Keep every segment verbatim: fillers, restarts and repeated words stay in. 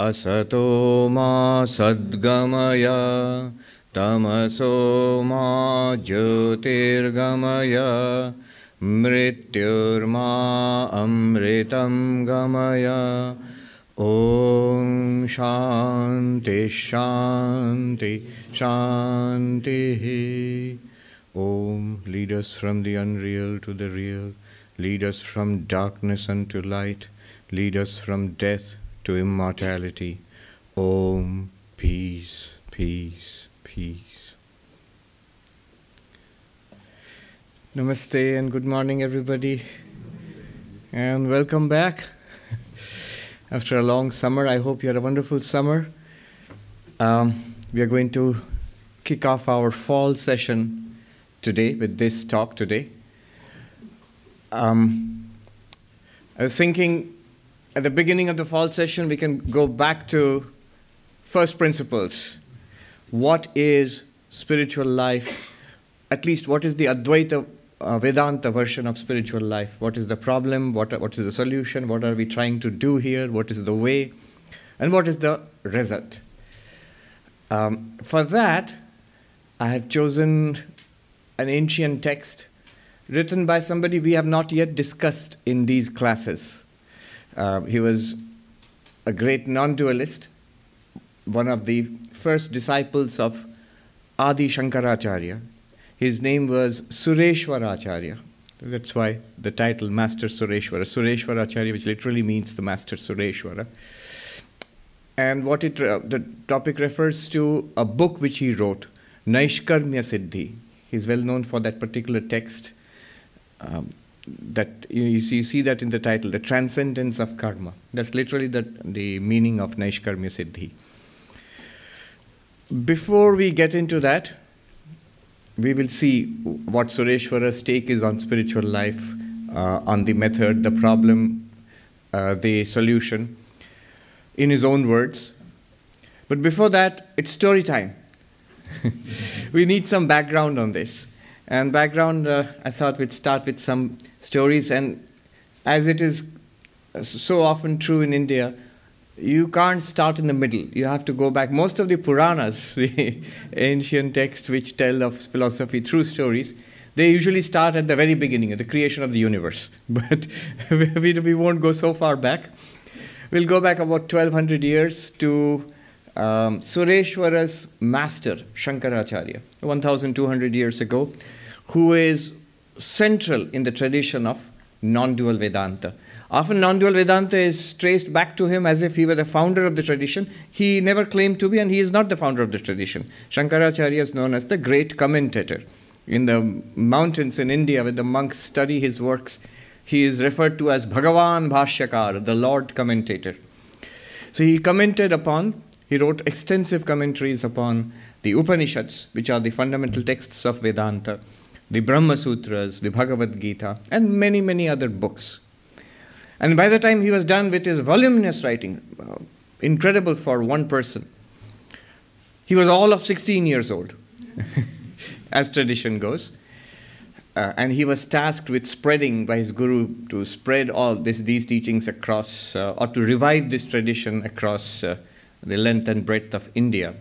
Asato ma sadgamaya tamaso ma jyotirgamaya mrityurma amritam gamaya. Om Shanti Shanti Shanti. Om, lead us from the unreal to the real. Lead us from darkness unto light. Lead us from death to immortality. Om, peace, peace, peace. Namaste and good morning, everybody. And welcome back. After a long summer, I hope you had a wonderful summer. Um, we are going to kick off our fall session today with this talk today. Um, I was thinking at the beginning of the fall session, we can go back to first principles. What is spiritual life? At least what is the Advaita uh, Vedanta version of spiritual life? What is the problem? What, what is the solution? What are we trying to do here? What is the way? And what is the result? Um, for that, I have chosen an ancient text written by somebody we have not yet discussed in these classes. Uh, he was a great non-dualist, one of the first disciples of Adi Shankaracharya. His name was Sureshwaracharya. That's why the title Master Sureshwara. Sureshwaracharya, which literally means the Master Sureshwara. And what it uh, the topic refers to a book which he wrote, Naishkarmya Siddhi. He's well known for that particular text. Um, that you, you, see, you see that in the title, the transcendence of karma. That's literally the, the meaning of Naishkarmya Siddhi. Before we get into that, we will see what Sureshwara's take is on spiritual life, uh, on the method, the problem, uh, the solution, in his own words. But before that, it's story time. We need some background on this. And background, uh, I thought we'd start with some stories. And as it is so often true in India, you can't start in the middle. You have to go back. Most of the Puranas, the ancient texts which tell of philosophy through stories, they usually start at the very beginning, at the creation of the universe. But we, we won't go so far back. We'll go back about twelve hundred years to um, Sureshwara's master, Shankaracharya, one thousand two hundred years ago, who is central in the tradition of non-dual Vedanta. Often non-dual Vedanta is traced back to him as if he were the founder of the tradition. He never claimed to be, and he is not the founder of the tradition. Shankaracharya is known as the great commentator. In the mountains in India, where the monks study his works, he is referred to as Bhagavan Bhashyakar, the Lord commentator. So he commented upon, he wrote extensive commentaries upon the Upanishads, which are the fundamental texts of Vedanta, the Brahma Sutras, the Bhagavad Gita, and many, many other books. And by the time he was done with his voluminous writing, uh, incredible for one person, he was all of sixteen years old, as tradition goes. Uh, and he was tasked with spreading by his guru to spread all this, these teachings across, uh, or to revive this tradition across uh, the length and breadth of India.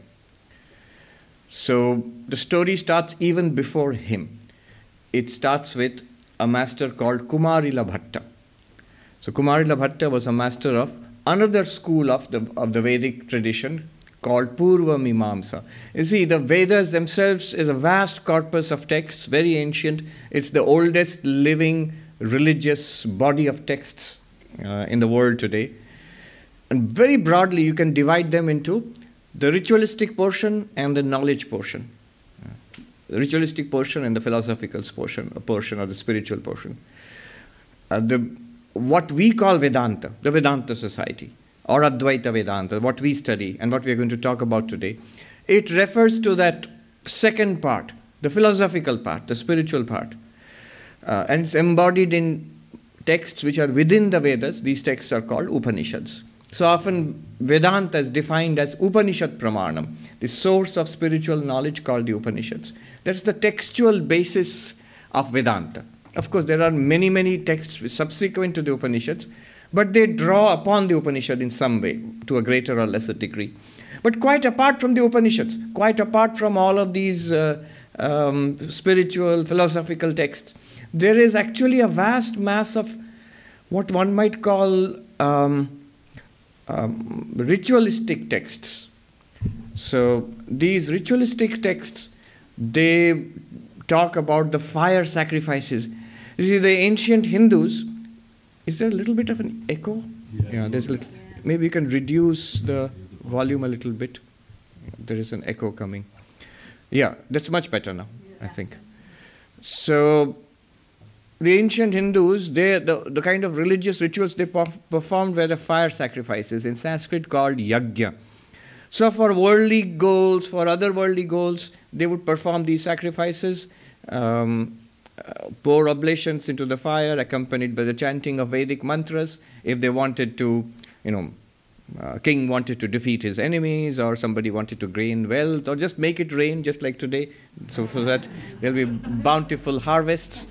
So the story starts even before him. It starts with a master called Kumarila Bhatta. So Kumarila Bhatta was a master of another school of the, of the Vedic tradition called Purva Mimamsa. You see, the Vedas themselves is a vast corpus of texts, very ancient. It's the oldest living religious body of texts uh, in the world today. And very broadly, you can divide them into the ritualistic portion and the knowledge portion. The ritualistic portion and the philosophical portion, a portion or the spiritual portion. Uh, the, what we call Vedanta, the Vedanta Society, or Advaita Vedanta, what we study and what we are going to talk about today, it refers to that second part, the philosophical part, the spiritual part. Uh, and it's embodied in texts which are within the Vedas. These texts are called Upanishads. So often Vedanta is defined as Upanishad Pramanam, the source of spiritual knowledge called the Upanishads. That's the textual basis of Vedanta. Of course, there are many, many texts subsequent to the Upanishads, but they draw upon the Upanishad in some way, to a greater or lesser degree. But quite apart from the Upanishads, quite apart from all of these uh, um, spiritual, philosophical texts, there is actually a vast mass of what one might call um, um, ritualistic texts. So these ritualistic texts, they talk about the fire sacrifices. You see, the ancient Hindus, is there a little bit of an echo? Yeah, yeah there's a little. Maybe you can reduce the volume a little bit. There is an echo coming. Yeah, that's much better now, I think. So the ancient Hindus, they, the, the kind of religious rituals they perf performed were the fire sacrifices, in Sanskrit called yajna. So for worldly goals, for other worldly goals, they would perform these sacrifices, um, uh, pour oblations into the fire, accompanied by the chanting of Vedic mantras. If they wanted to, you know, uh, king wanted to defeat his enemies, or somebody wanted to gain wealth, or just make it rain, just like today, so for that there'll be bountiful harvests.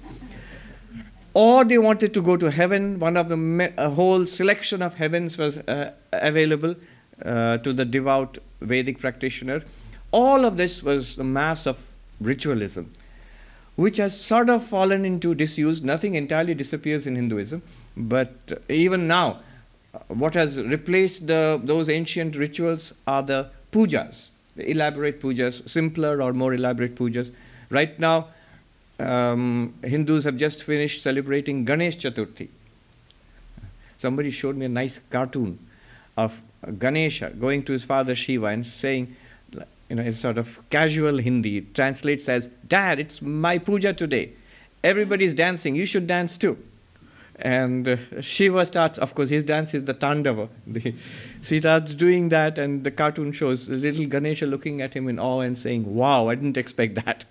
Or they wanted to go to heaven. One of the a whole selection of heavens was uh, available uh, to the devout Vedic practitioner. All of this was the mass of ritualism, which has sort of fallen into disuse. Nothing entirely disappears in Hinduism, but even now, what has replaced the, those ancient rituals are the pujas, the elaborate pujas, simpler or more elaborate pujas. Right now, um, Hindus have just finished celebrating Ganesh Chaturthi. Somebody showed me a nice cartoon of Ganesha going to his father Shiva and saying, you know, in sort of casual Hindi, it translates as, "Dad, it's my puja today. Everybody's dancing. You should dance too." And uh, Shiva starts, of course, his dance is the Tandava. The, so he starts doing that, and the cartoon shows little Ganesha looking at him in awe and saying, "Wow, I didn't expect that."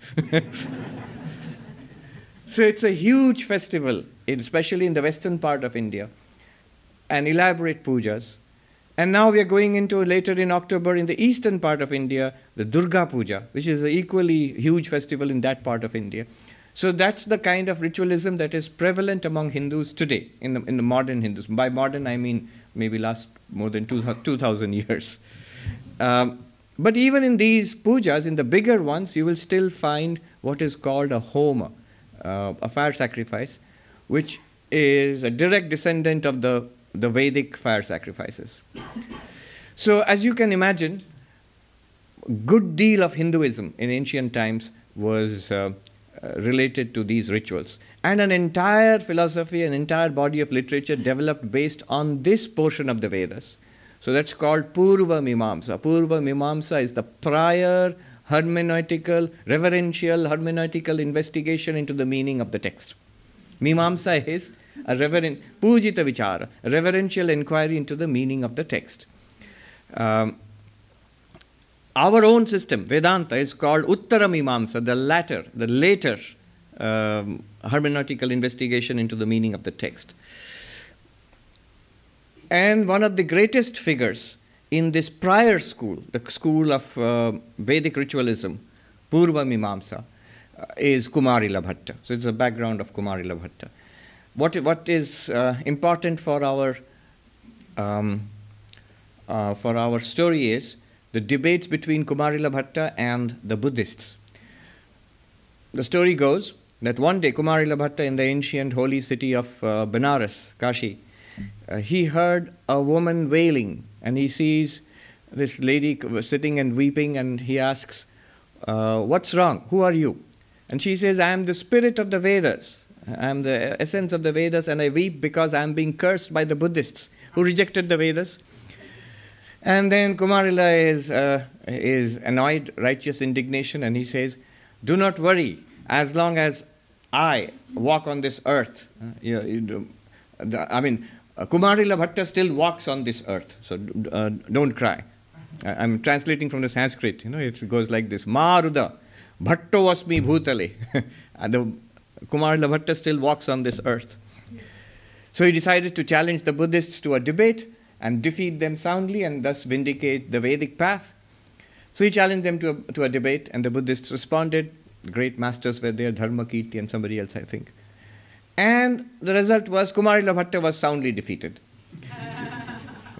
So it's a huge festival, especially in the western part of India, and elaborate pujas. And now we are going into, later in October, in the eastern part of India, the Durga Puja, which is an equally huge festival in that part of India. So that's the kind of ritualism that is prevalent among Hindus today, in the, in the modern Hindus. By modern, I mean maybe last more than two thousand years. Um, but even in these pujas, in the bigger ones, you will still find what is called a homa, uh, a fire sacrifice, which is a direct descendant of the, the Vedic fire sacrifices. So as you can imagine, a good deal of Hinduism in ancient times was uh, Uh, related to these rituals. And an entire philosophy, an entire body of literature developed based on this portion of the Vedas. So that's called Purva Mimamsa. Purva Mimamsa is the prior hermeneutical, reverential hermeneutical investigation into the meaning of the text. Mimamsa is a reverent, Pujita Vichara, a reverential inquiry into the meaning of the text. Um, Our own system, Vedanta, is called Uttara Mimamsa, the latter, the later um, hermeneutical investigation into the meaning of the text. And one of the greatest figures in this prior school, the school of uh, Vedic ritualism, Purva Mimamsa, uh, is Kumarila Bhatta. So it's the background of Kumarila Bhatta. What, what is uh, important for our, um, uh, for our story is the debates between Kumarila Bhatta and the Buddhists. The story goes that one day Kumarila Bhatta, in the ancient holy city of uh, Benares, Kashi, uh, he heard a woman wailing, and he sees this lady sitting and weeping, and he asks, uh, "What's wrong? Who are you?" And she says, "I am the spirit of the Vedas. I am the essence of the Vedas, and I weep because I am being cursed by the Buddhists who rejected the Vedas." And then Kumarila is, uh, is annoyed, righteous indignation, and he says, "Do not worry, as long as I walk on this earth." Uh, you, you do, the, I mean, uh, Kumarila Bhatta still walks on this earth, so uh, don't cry. I, I'm translating from the Sanskrit, you know, it goes like this, Maruda, Bhatto Vasmi Bhutale. And the Kumarila Bhatta still walks on this earth. So he decided to challenge the Buddhists to a debate and defeat them soundly and thus vindicate the Vedic path. So he challenged them to a, to a debate, and the Buddhists responded. The great masters were there, Dharmakirti and somebody else, I think. And the result was Kumarila Bhatta was soundly defeated.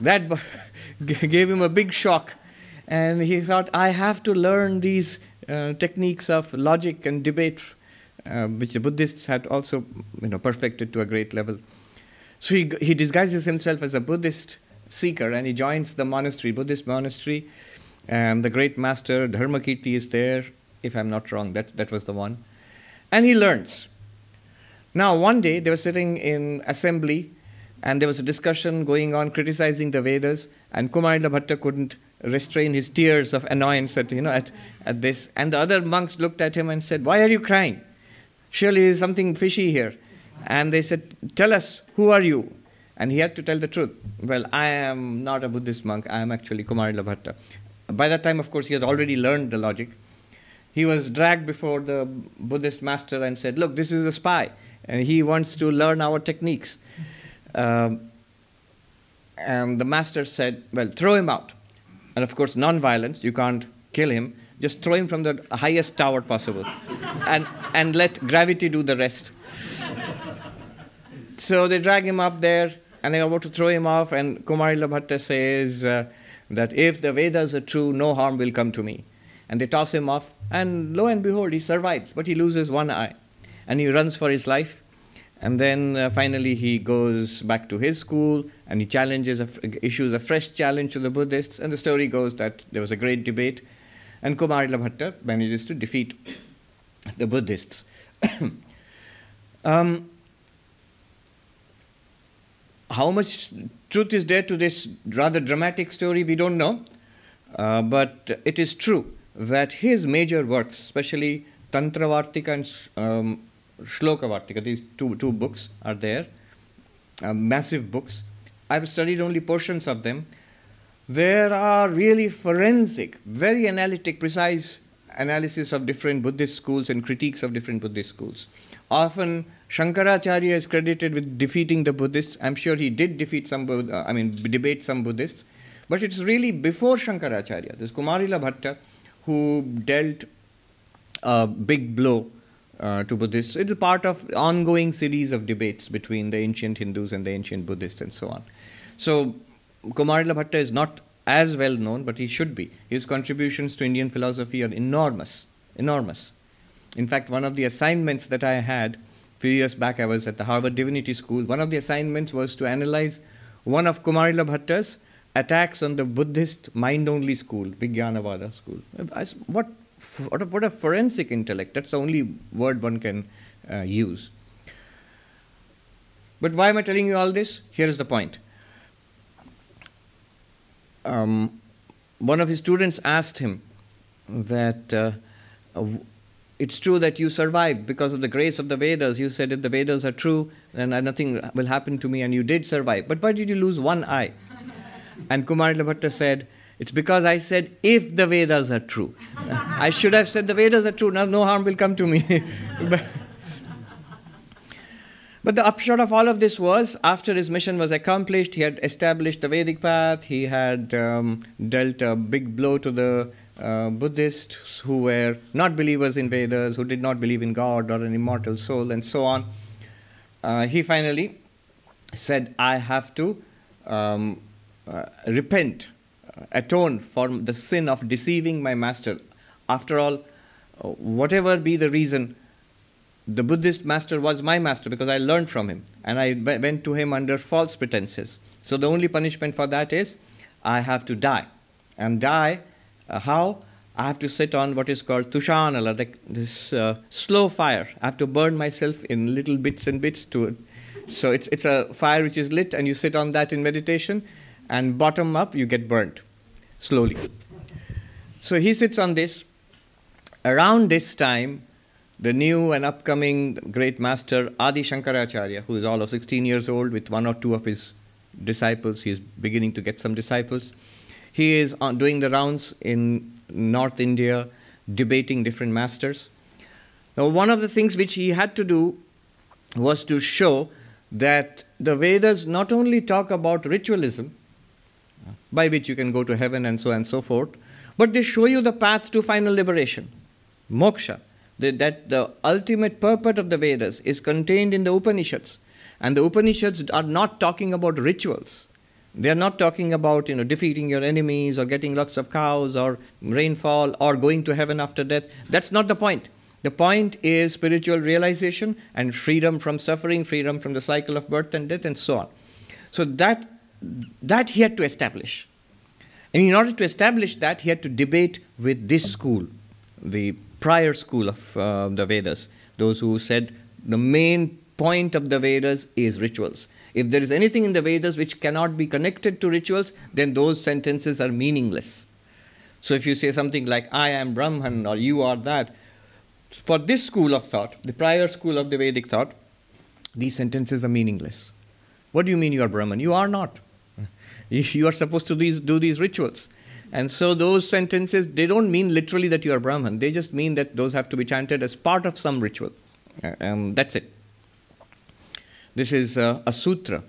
That gave him a big shock. And he thought, I have to learn these uh, techniques of logic and debate, uh, which the Buddhists had also you know, perfected to a great level. So he, he disguises himself as a Buddhist seeker, and he joins the monastery, Buddhist monastery. And the great master, Dharmakirti, is there, if I'm not wrong. That, that was the one. And he learns. Now, one day, they were sitting in assembly, and there was a discussion going on, criticizing the Vedas, and Kumarila Bhatta couldn't restrain his tears of annoyance at, you know, at, at this. And the other monks looked at him and said, why are you crying? Surely there's something fishy here. And they said, tell us, who are you? And he had to tell the truth. Well, I am not a Buddhist monk. I am actually Kumarila Bhatta. By that time, of course, he had already learned the logic. He was dragged before the Buddhist master and said, look, this is a spy, and he wants to learn our techniques. Um, and the master said, well, throw him out. And of course, non-violence, you can't kill him. Just throw him from the highest tower possible and, and let gravity do the rest. So they drag him up there, and they're about to throw him off, and Kumarila Bhatta says uh, that if the Vedas are true, no harm will come to me. And they toss him off, and lo and behold, he survives, but he loses one eye. And he runs for his life, and then uh, finally he goes back to his school, and he challenges, a, issues a fresh challenge to the Buddhists, and the story goes that there was a great debate, and Kumarila Bhatta manages to defeat the Buddhists. um, How much truth is there to this rather dramatic story, we don't know. Uh, but it is true that his major works, especially Tantravartika and um, Shlokavartika, these two, two books are there, uh, massive books. I've studied only portions of them. There are really forensic, very analytic, precise analysis of different Buddhist schools and critiques of different Buddhist schools. Often Shankaracharya is credited with defeating the Buddhists. I'm sure he did defeat some, uh, I mean, debate some Buddhists. But it's really before Shankaracharya. There's Kumarila Bhatta who dealt a big blow uh, to Buddhists. It's a part of ongoing series of debates between the ancient Hindus and the ancient Buddhists and so on. So Kumarila Bhatta is not as well known, but he should be. His contributions to Indian philosophy are enormous, enormous. In fact, one of the assignments that I had a few years back, I was at the Harvard Divinity School. One of the assignments was to analyze one of Kumarila Bhatta's attacks on the Buddhist mind-only school, Vijnanavada school. What, what, a, what a forensic intellect. That's the only word one can uh, use. But why am I telling you all this? Here is the point. Um, one of his students asked him that uh, uh, it's true that you survived because of the grace of the Vedas. You said if the Vedas are true, then nothing will happen to me, and you did survive. But why did you lose one eye? And Kumarila Bhatta said, it's because I said if the Vedas are true. I should have said the Vedas are true, now no harm will come to me. but, but the upshot of all of this was, after his mission was accomplished, he had established the Vedic path, he had um, dealt a big blow to the uh, Buddhists who were not believers in Vedas, who did not believe in God or an immortal soul, and so on. Uh, he finally said, I have to um, uh, repent, uh, atone for the sin of deceiving my master. After all, uh, whatever be the reason, the Buddhist master was my master because I learned from him, and I went to him under false pretenses. So the only punishment for that is I have to die. And die, uh, how? I have to sit on what is called tushanala, like this uh, slow fire. I have to burn myself in little bits and bits to it. So it's, it's a fire which is lit, and you sit on that in meditation, and bottom up, you get burnt slowly. So he sits on this. Around this time, the new and upcoming great master, Adi Shankaracharya, who is all of sixteen years old with one or two of his disciples, he is beginning to get some disciples. He is on, doing the rounds in North India, debating different masters. Now, one of the things which he had to do was to show that the Vedas not only talk about ritualism, by which you can go to heaven and so on and so forth, but they show you the path to final liberation, moksha. That the ultimate purport of the Vedas is contained in the Upanishads. And the Upanishads are not talking about rituals. They are not talking about, you know, defeating your enemies or getting lots of cows or rainfall or going to heaven after death. That's not the point. The point is spiritual realization and freedom from suffering, freedom from the cycle of birth and death, and so on. So that, that he had to establish. And in order to establish that, he had to debate with this school, the prior school of uh, the Vedas, those who said the main point of the Vedas is rituals. If there is anything in the Vedas which cannot be connected to rituals, then those sentences are meaningless. So if you say something like, I am Brahman, or you are that, for this school of thought, the prior school of the Vedic thought, these sentences are meaningless. What do you mean you are Brahman? You are not. You are supposed to these, do these rituals. And so those sentences, they don't mean literally that you are Brahman. They just mean that those have to be chanted as part of some ritual. Um, that's it. This is uh, a sutra.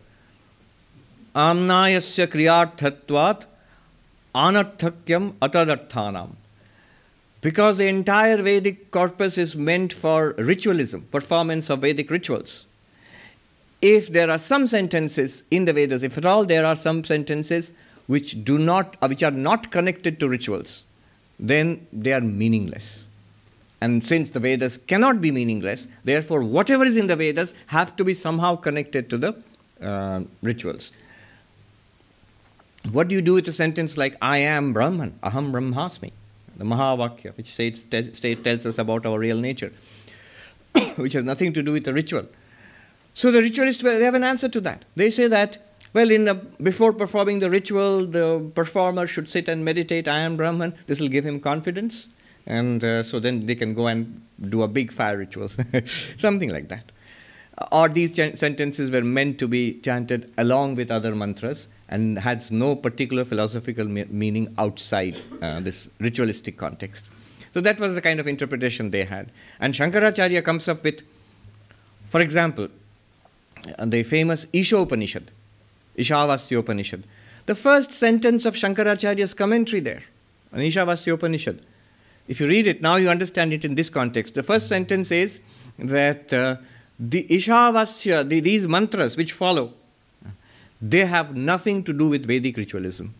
Amnayasya kriyarthatvat anarthakyam atadarthanam. Because the entire Vedic corpus is meant for ritualism, performance of Vedic rituals. If there are some sentences in the Vedas, if at all there are some sentences which do not, uh, which are not connected to rituals, then they are meaningless. And since the Vedas cannot be meaningless, therefore whatever is in the Vedas have to be somehow connected to the uh, rituals. What do you do with a sentence like, I am Brahman, aham brahmasmi, the Mahavakya, which states, te- tells us about our real nature, which has nothing to do with the ritual. So the ritualists, well, they have an answer to that. They say that, well, in the, before performing the ritual, the performer should sit and meditate, I am Brahman. This will give him confidence. And uh, so then they can go and do a big fire ritual, something like that. Or these ch- sentences were meant to be chanted along with other mantras and had no particular philosophical me- meaning outside uh, this ritualistic context. So that was the kind of interpretation they had. And Shankaracharya comes up with, for example, the famous Ishopanishad, Ishavasya Upanishad. The first sentence of Shankaracharya's commentary there, on Ishavasya Upanishad, if you read it, now you understand it in this context. The first sentence is that uh, the Ishavasya, the, these mantras which follow, they have nothing to do with Vedic ritualism.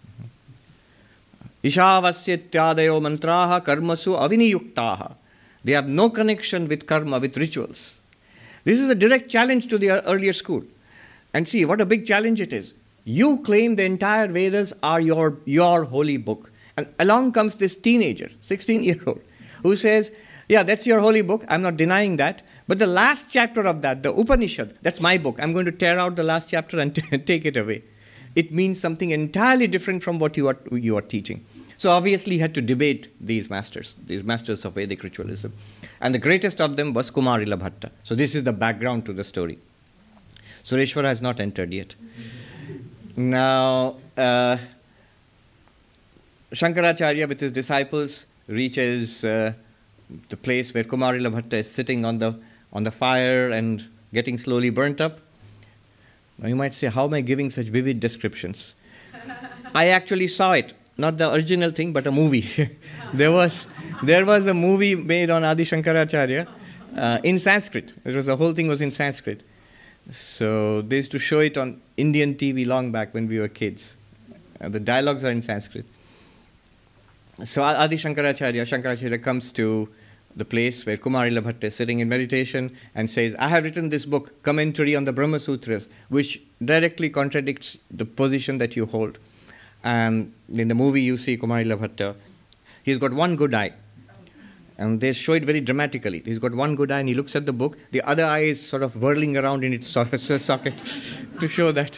Ishavasya tyadayo mantraha karmasu aviniyuktaha. They have no connection with karma, with rituals. This is a direct challenge to the earlier school. And see, what a big challenge it is. You claim the entire Vedas are your, your holy book. And along comes this teenager, sixteen-year-old, who says, yeah, that's your holy book. I'm not denying that. But the last chapter of that, the Upanishad, that's my book. I'm going to tear out the last chapter and t- take it away. It means something entirely different from what you are, you are teaching. So obviously he had to debate these masters, these masters of Vedic ritualism. And the greatest of them was Kumarila Bhatta. So this is the background to the story. Sureshwara has not entered yet. Now, uh, Shankaracharya with his disciples reaches uh, the place where Kumarila Bhatta is sitting on the, on the fire and getting slowly burnt up. Now you might say, how am I giving such vivid descriptions? I actually saw it. Not the original thing, but a movie. there was there was a movie made on Adi Shankaracharya uh, in Sanskrit. It was, the whole thing was in Sanskrit. So they used to show it on Indian T V long back when we were kids. Uh, the dialogues are in Sanskrit. So Adi Shankaracharya, Shankaracharya comes to the place where Kumarila Bhatta is sitting in meditation and says, I have written this book, commentary on the Brahma Sutras, which directly contradicts the position that you hold. And in the movie you see Kumarila Bhatta, he's got one good eye. And they show it very dramatically. He's got one good eye and he looks at the book. The other eye is sort of whirling around in its socket to show that.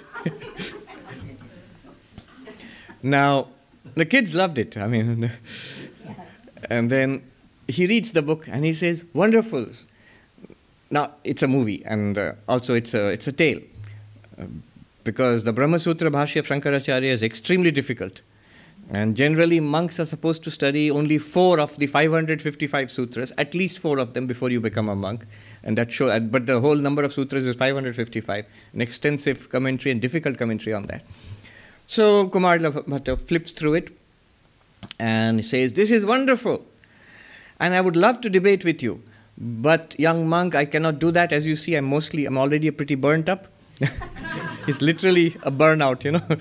Now, the kids loved it. I mean, and then he reads the book and he says, wonderful. Now, it's a movie and uh, also it's a, it's a tale. Um, because the Brahma Sutra Bhashya of Shankaracharya is extremely difficult. And generally, monks are supposed to study only four of the five hundred fifty-five sutras, at least four of them before you become a monk. And that show, but the whole number of sutras is five hundred fifty-five, an extensive commentary and difficult commentary on that. So Kumarila Bhatta flips through it and says, this is wonderful. And I would love to debate with you. But young monk, I cannot do that. As you see, I'm mostly, I'm already pretty burnt up. It's literally a burnout, you know.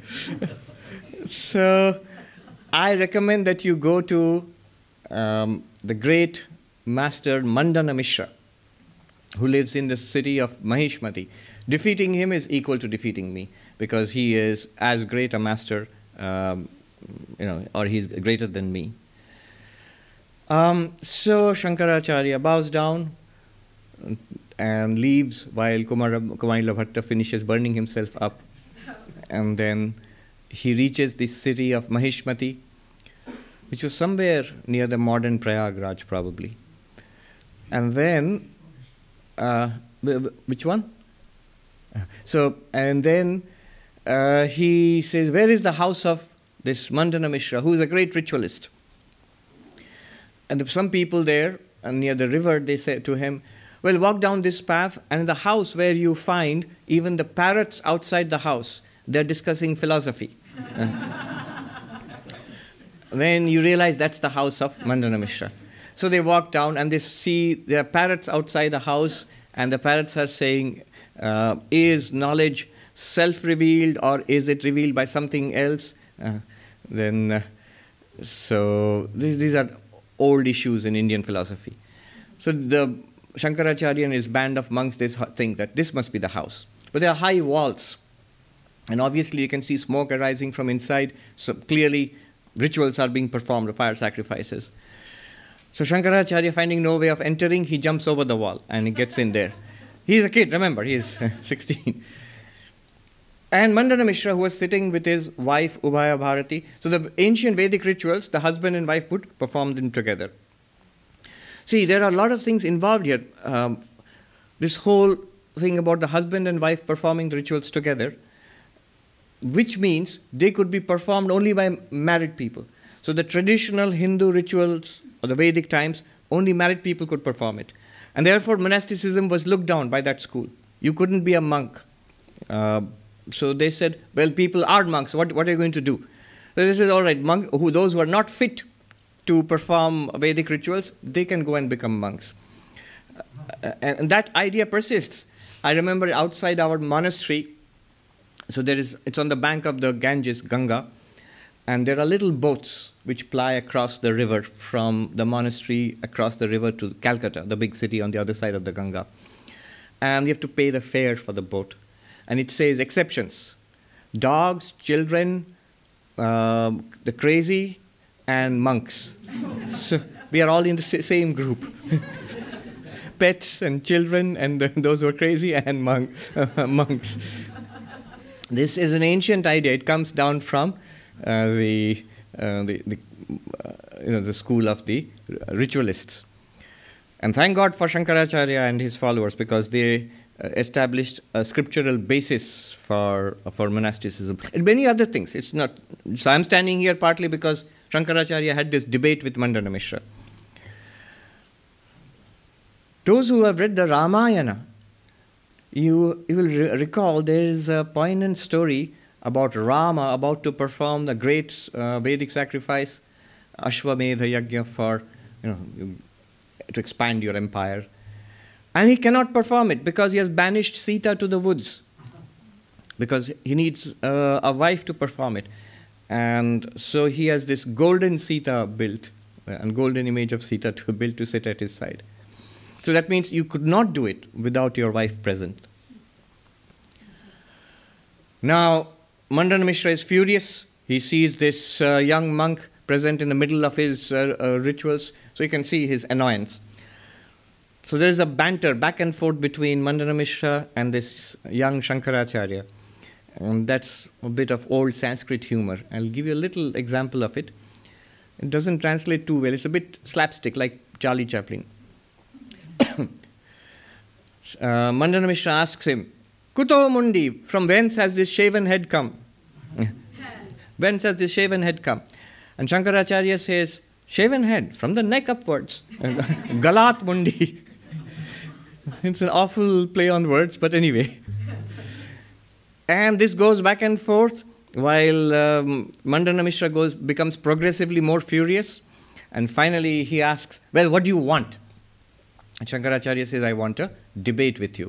So I recommend that you go to um, the great master Mandana Mishra, who lives in the city of Mahishmati. Defeating him is equal to defeating me, because he is as great a master, um, you know, or he's greater than me. Um, so Shankaracharya bows down and leaves while Kumara, Kumarila Bhatta finishes burning himself up. And then he reaches the city of Mahishmati, which was somewhere near the modern Prayagraj probably. And then, uh, which one? So, and then uh, he says, where is the house of this Mandana Mishra, who is a great ritualist? And some people there, uh, near the river, they say to him, well, walk down this path, and the house where you find even the parrots outside the house, they're discussing philosophy. Then you realize that's the house of Mandana Mishra. So they walk down, and they see there are parrots outside the house, and the parrots are saying, uh, is knowledge self-revealed, or is it revealed by something else? Uh, then, uh, so these, these are old issues in Indian philosophy. So the Shankaracharya and his band of monks, they think that this must be the house. But there are high walls, and obviously you can see smoke arising from inside, so clearly rituals are being performed, fire sacrifices. So Shankaracharya, finding no way of entering, he jumps over the wall and he gets in there. He's a kid, remember, he's sixteen. And Mandana Mishra, who was sitting with his wife Ubhaya Bharati, so the ancient Vedic rituals, the husband and wife would perform them together. See, there are a lot of things involved here. Um, this whole thing about the husband and wife performing the rituals together, which means they could be performed only by married people. So the traditional Hindu rituals of the Vedic times, only married people could perform it. And therefore monasticism was looked down by that school. You couldn't be a monk. Uh, so they said, well, people are monks, what, what are you going to do? So they said, all right, monk, who, those who are not fit to perform Vedic rituals, they can go and become monks. Uh, and that idea persists. I remember outside our monastery, so there is, it's on the bank of the Ganges, Ganga, and there are little boats which ply across the river from the monastery across the river to Calcutta, the big city on the other side of the Ganga. And you have to pay the fare for the boat. And it says exceptions: dogs, children, um, the crazy, and monks. So we are all in the same group. Pets and children and the, those who are crazy and monk, uh, monks. This is an ancient idea. It comes down from uh, the, uh, the, the, uh, you know, the school of the ritualists. And thank God for Shankaracharya and his followers, because they uh, established a scriptural basis for, for monasticism. And many other things. It's not, so I'm standing here partly because Shankaracharya had this debate with Mandana Mishra. Those who have read the Ramayana, you, you will re recall there is a poignant story about Rama about to perform the great uh, Vedic sacrifice, Ashwamedha Yajna, for, you know, to expand your empire. And he cannot perform it because he has banished Sita to the woods, because he needs uh, a wife to perform it. And so he has this golden Sita built, and golden image of Sita to built to sit at his side. So that means you could not do it without your wife present. Now, Mandana Mishra is furious. He sees this uh, young monk present in the middle of his uh, uh, rituals, so you can see his annoyance. So there is a banter back and forth between Mandana Mishra and this young Shankaracharya. And that's a bit of old Sanskrit humor. I'll give you a little example of it. It doesn't translate too well. It's a bit slapstick, like Charlie Chaplin. uh, Mandana Mishra asks him, Kuto Mundi, from whence has this shaven head come? Whence has this shaven head come? And Shankaracharya says, shaven head, from the neck upwards. Galat Mundi. It's an awful play on words, but anyway. And this goes back and forth while um, Mandana Mishra goes, becomes progressively more furious. And finally he asks, well, what do you want? And Shankaracharya says, I want a debate with you.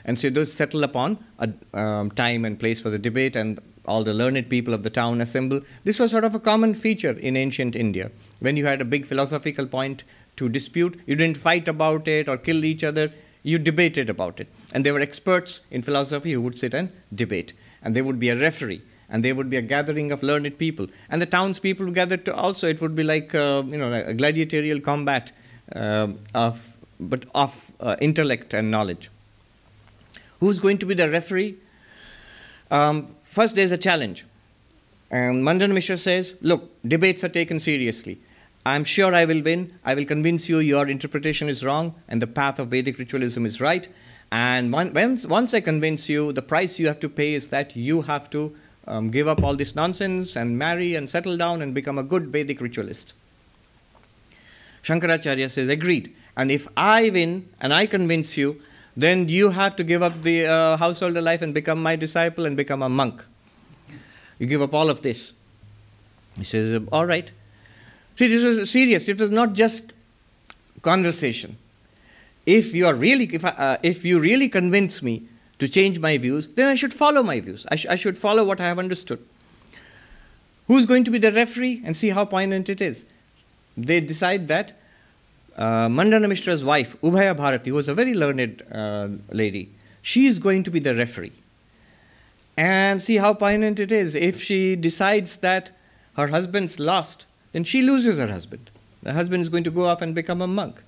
And so those settle upon a um, time and place for the debate, and all the learned people of the town assemble. This was sort of a common feature in ancient India. When you had a big philosophical point to dispute, you didn't fight about it or kill each other, you debated about it. And there were experts in philosophy who would sit and debate. And there would be a referee, and there would be a gathering of learned people. And the townspeople gathered to also, it would be like, uh, you know, a gladiatorial combat uh, of, but of uh, intellect and knowledge. Who's going to be the referee? Um, first, there's a challenge. And Mandana Mishra says, look, debates are taken seriously. I'm sure I will win. I will convince you your interpretation is wrong and the path of Vedic ritualism is right. And one, once, once I convince you, the price you have to pay is that you have to um, give up all this nonsense and marry and settle down and become a good Vedic ritualist. Shankaracharya says, agreed. And if I win and I convince you, then you have to give up the uh, householder life and become my disciple and become a monk. You give up all of this. He says, all right. See, this was serious. It was not just conversation. If you are really, if, I, uh, if you really convince me to change my views, then I should follow my views. I, sh I should follow what I have understood. Who's going to be the referee? And see how poignant it is. They decide that uh, Mandana Mishra's wife, Ubhaya Bharati, who was a very learned uh, lady, she is going to be the referee. And see how poignant it is. If she decides that her husband's lost, then she loses her husband. The husband is going to go off and become a monk.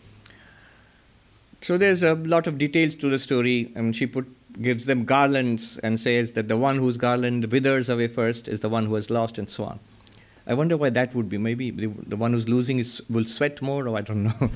So there's a lot of details to the story, and she put, gives them garlands and says that the one whose garland withers away first is the one who has lost, and so on. I wonder why that would be. Maybe the, the one who's losing is, will sweat more, or I don't know.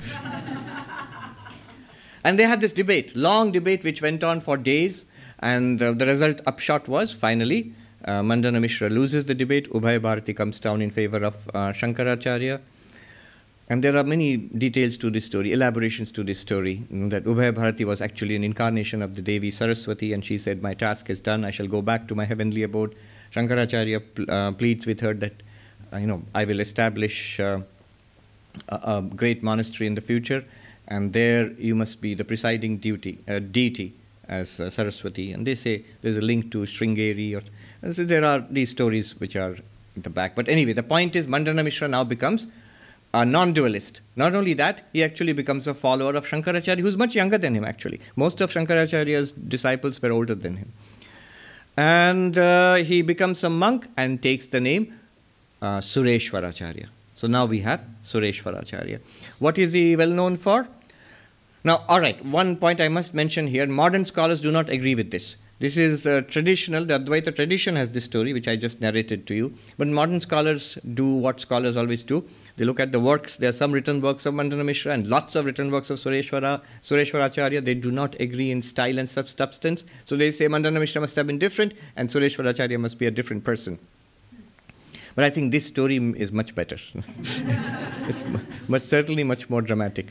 And they had this debate, long debate which went on for days, and uh, the result upshot was finally uh, Mandana Mishra loses the debate, Ubhaya Bharati comes down in favor of uh, Shankaracharya. And there are many details to this story, elaborations to this story, that Ubhaya Bharati was actually an incarnation of the Devi Saraswati, and she said, my task is done, I shall go back to my heavenly abode. Shankaracharya uh, pleads with her that, uh, you know, I will establish uh, a, a great monastery in the future, and there you must be the presiding duty, uh, deity as uh, Saraswati. And they say there's a link to Sringeri. Or, so there are these stories which are in the back. But anyway, the point is Mandana Mishra now becomes a non-dualist. Not only that, he actually becomes a follower of Shankaracharya, who's much younger than him actually. Most of Shankaracharya's disciples were older than him. And uh, he becomes a monk and takes the name uh, Sureshwaracharya. So now we have Sureshwaracharya. What is he well known for? Now, all right, one point I must mention here, modern scholars do not agree with this. This is uh, traditional, the Advaita tradition has this story, which I just narrated to you. But modern scholars do what scholars always do. They look at the works. There are some written works of Mandana Mishra and lots of written works of Sureshwara, Sureshwaracharya. They do not agree in style and substance. So they say Mandana Mishra must have been different and Sureshwaracharya must be a different person. But I think this story is much better. It's much, certainly much more dramatic.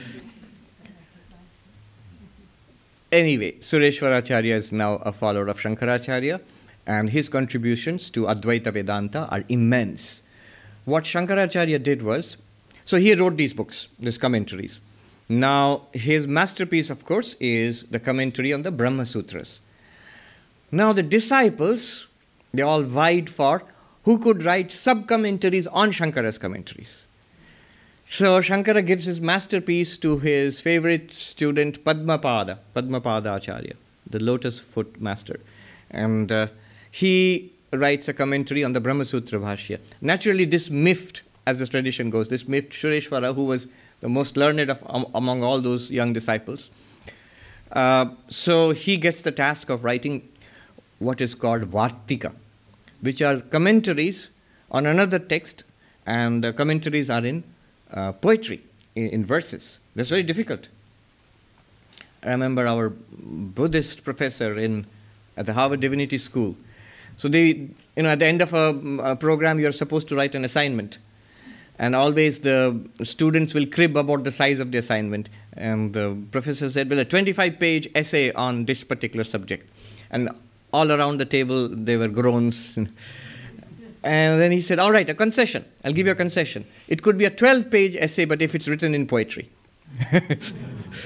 Anyway, Sureshwaracharya is now a follower of Shankaracharya, and his contributions to Advaita Vedanta are immense. What Shankaracharya did was, so he wrote these books, these commentaries. Now, his masterpiece, of course, is the commentary on the Brahma Sutras. Now, the disciples, they all vied for who could write sub-commentaries on Shankara's commentaries. So Shankara gives his masterpiece to his favorite student Padmapada, Padmapada Acharya, the lotus foot master. And uh, he writes a commentary on the Brahma Sutra Bhashya. Naturally, this miffed, as the tradition goes, this miffed Sureshwara, who was the most learned of, um, among all those young disciples. Uh, so he gets the task of writing what is called Vartika, which are commentaries on another text, and the commentaries are in Uh, poetry, in, in verses. That's very difficult. I remember our Buddhist professor in at the Harvard Divinity School. So they, you know, at the end of a, a program, you're supposed to write an assignment. And always the students will crib about the size of the assignment. And the professor said, well, a twenty-five page essay on this particular subject. And all around the table, there were groans. And then he said, all right, a concession. I'll give you a concession. It could be a twelve page essay, but if it's written in poetry.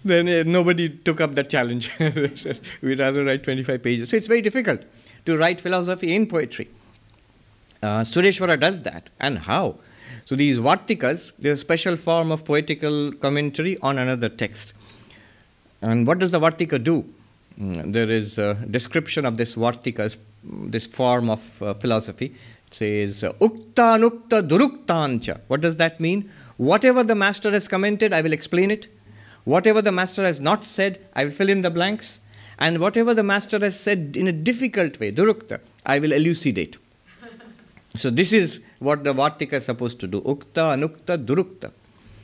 then uh, nobody took up that challenge. We'd rather write twenty-five pages. So it's very difficult to write philosophy in poetry. Uh, Sureshwara does that. And how? So these Vartikas, they're a special form of poetical commentary on another text. And what does the Vartika do? Mm, there is a description of this Vartikas, this form of uh, philosophy. It says, Ukta nukta duruktancha. What does that mean? Whatever the master has commented, I will explain it. Whatever the master has not said, I will fill in the blanks. And whatever the master has said in a difficult way, durukta, I will elucidate. So this is what the Vartika is supposed to do. Ukta, anukta, durukta.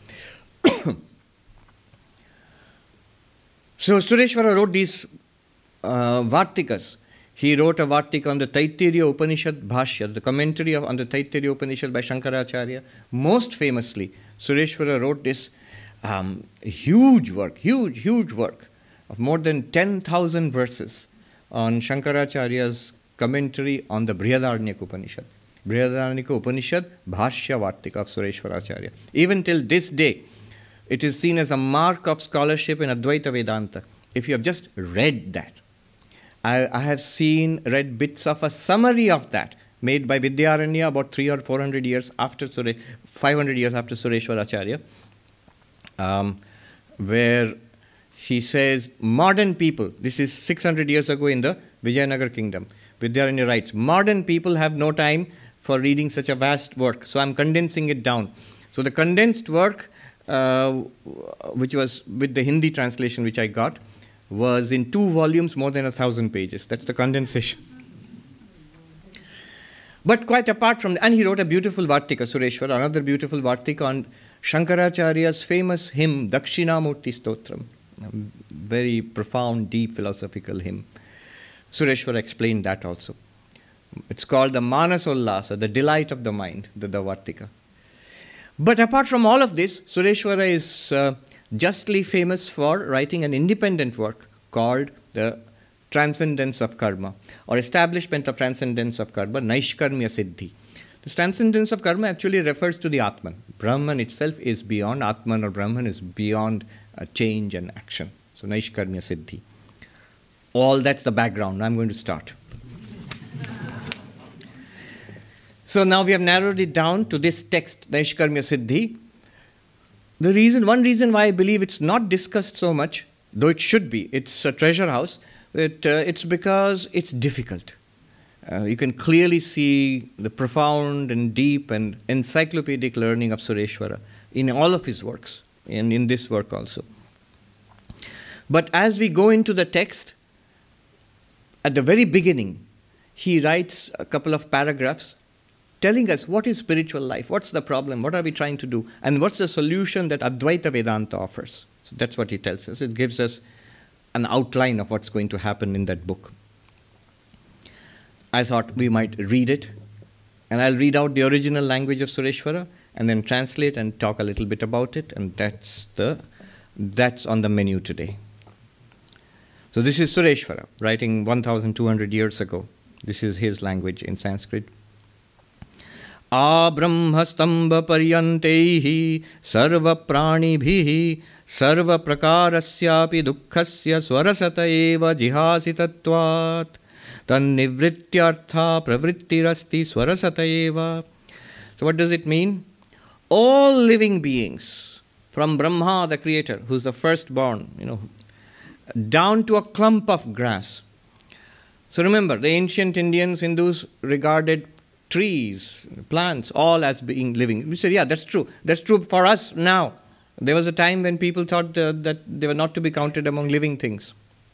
So Sureshwara wrote these uh, Vartikas. He wrote a Vartika on the Taittiriya Upanishad Bhashya, the commentary of, on the Taittiriya Upanishad by Shankaracharya. Most famously, Sureshwara wrote this um, huge work, huge, huge work of more than ten thousand verses on Shankaracharya's commentary on the Brihadaranyaka Upanishad. Brihadaranyaka Upanishad Bhashya Vartika of Sureshwaracharya. Even till this day, it is seen as a mark of scholarship in Advaita Vedanta. If you have just read that, I, I have seen, read bits of a summary of that made by Vidyaranya about three or four hundred years after Sure, five hundred years after Sureshwaracharya, um, where he says modern people, this is six hundred years ago in the Vijayanagar kingdom, Vidyaranya writes, modern people have no time for reading such a vast work, so I'm condensing it down. So the condensed work, uh, which was with the Hindi translation which I got, was in two volumes, more than a thousand pages. That's the condensation. But quite apart from that, and he wrote a beautiful Vartika, Sureshwara, another beautiful Vartika on Shankaracharya's famous hymn, Dakshinamurti Stotram, a very profound, deep philosophical hymn. Sureshwara explained that also. It's called the Manasollasa, the delight of the mind, the, the Vartika. But apart from all of this, Sureshwara is uh, justly famous for writing an independent work called the Transcendence of Karma, or Establishment of Transcendence of Karma, Naishkarmya Siddhi. This transcendence of karma actually refers to the Atman. Brahman itself is beyond, Atman or Brahman is beyond uh, change and action. So Naishkarmya Siddhi. All that's the background. I'm going to start. So now we have narrowed it down to this text, Naishkarmya Siddhi. The reason, one reason why I believe it's not discussed so much, though it should be, it's a treasure house, it, uh, it's because it's difficult. Uh, you can clearly see the profound and deep and encyclopedic learning of Sureshwara in all of his works, and in this work also. But as we go into the text, at the very beginning, he writes a couple of paragraphs telling us what is spiritual life, what's the problem, what are we trying to do, and what's the solution that Advaita Vedanta offers. So that's what he tells us. It gives us an outline of what's going to happen in that book. I thought we might read it, and I'll read out the original language of Sureshwara, and then translate and talk a little bit about it, and that's the that's on the menu today. So this is Sureshwara, writing one thousand two hundred years ago. This is his language in Sanskrit. Abrahmastamba paryantaihi sarva pranibhihi sarva prakarasyapi dukkhasya swarasata eva jihasitatvat tannivrityartha pravrittirasti swarasata eva. So what does it mean? All living beings, from Brahma, the creator, who's the firstborn, you know, down to a clump of grass. So remember, the ancient Indians, Hindus regarded trees, plants, all as being living. We said, yeah, that's true. That's true for us now. There was a time when people thought uh, that they were not to be counted among living things.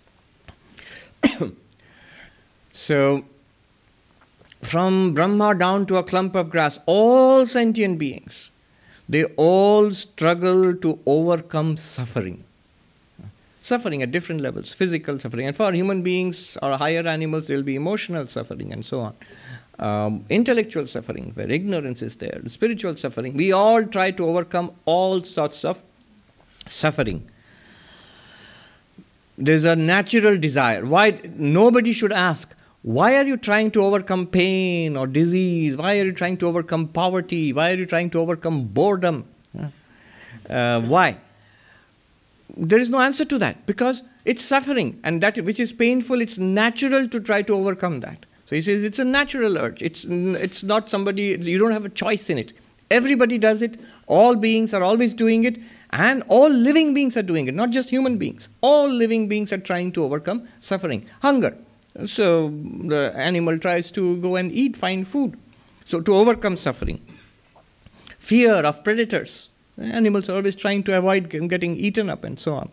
So, from Brahma down to a clump of grass, all sentient beings, they all struggle to overcome suffering. Suffering at different levels, physical suffering. And for human beings or higher animals, there will be emotional suffering and so on. Um, intellectual suffering, where ignorance is there, spiritual suffering. We all try to overcome all sorts of suffering. There's a natural desire. Why? Nobody should ask, why are you trying to overcome pain or disease? Why are you trying to overcome poverty? Why are you trying to overcome boredom? Uh, why? there is no answer to that because it's suffering, and that which is painful, it's natural to try to overcome that. So he says it's a natural urge. It's, it's not somebody, you don't have a choice in it. Everybody does it. All beings are always doing it. And all living beings are doing it, not just human beings. All living beings are trying to overcome suffering. Hunger. So the animal tries to go and eat, find food. So to overcome suffering. Fear of predators. Animals are always trying to avoid getting eaten up and so on.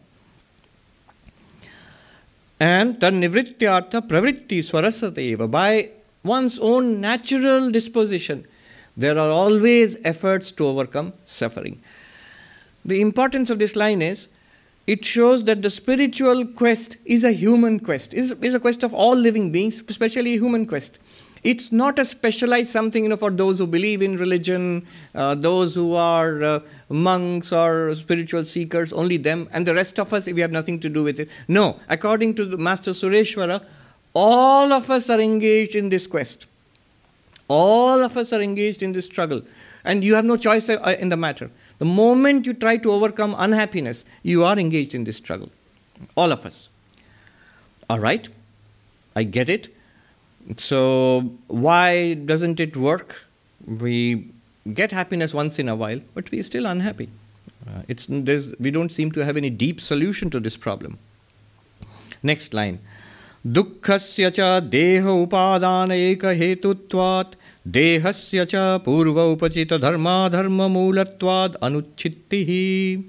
And tanivrityartha pravritti swarasateva. By one's own natural disposition, there are always efforts to overcome suffering. The importance of this line is, it shows that the spiritual quest is a human quest, is, is a quest of all living beings, especially a human quest. It's not a specialized something, you know, for those who believe in religion, uh, those who are uh, monks or spiritual seekers, only them, and the rest of us, we have nothing to do with it. No, according to the Master Sureshwara, all of us are engaged in this quest. All of us are engaged in this struggle, and you have no choice in the matter. The moment you try to overcome unhappiness, you are engaged in this struggle. All of us. All right, I get it. So why doesn't it work? We get happiness once in a while, but we are still unhappy. Uh, it's, we don't seem to have any deep solution to this problem. Next line. Dukkhasya cha deha upadana eka hetutvat dehasya cha purva upachita dharma dharma moolatvad anuchittihi.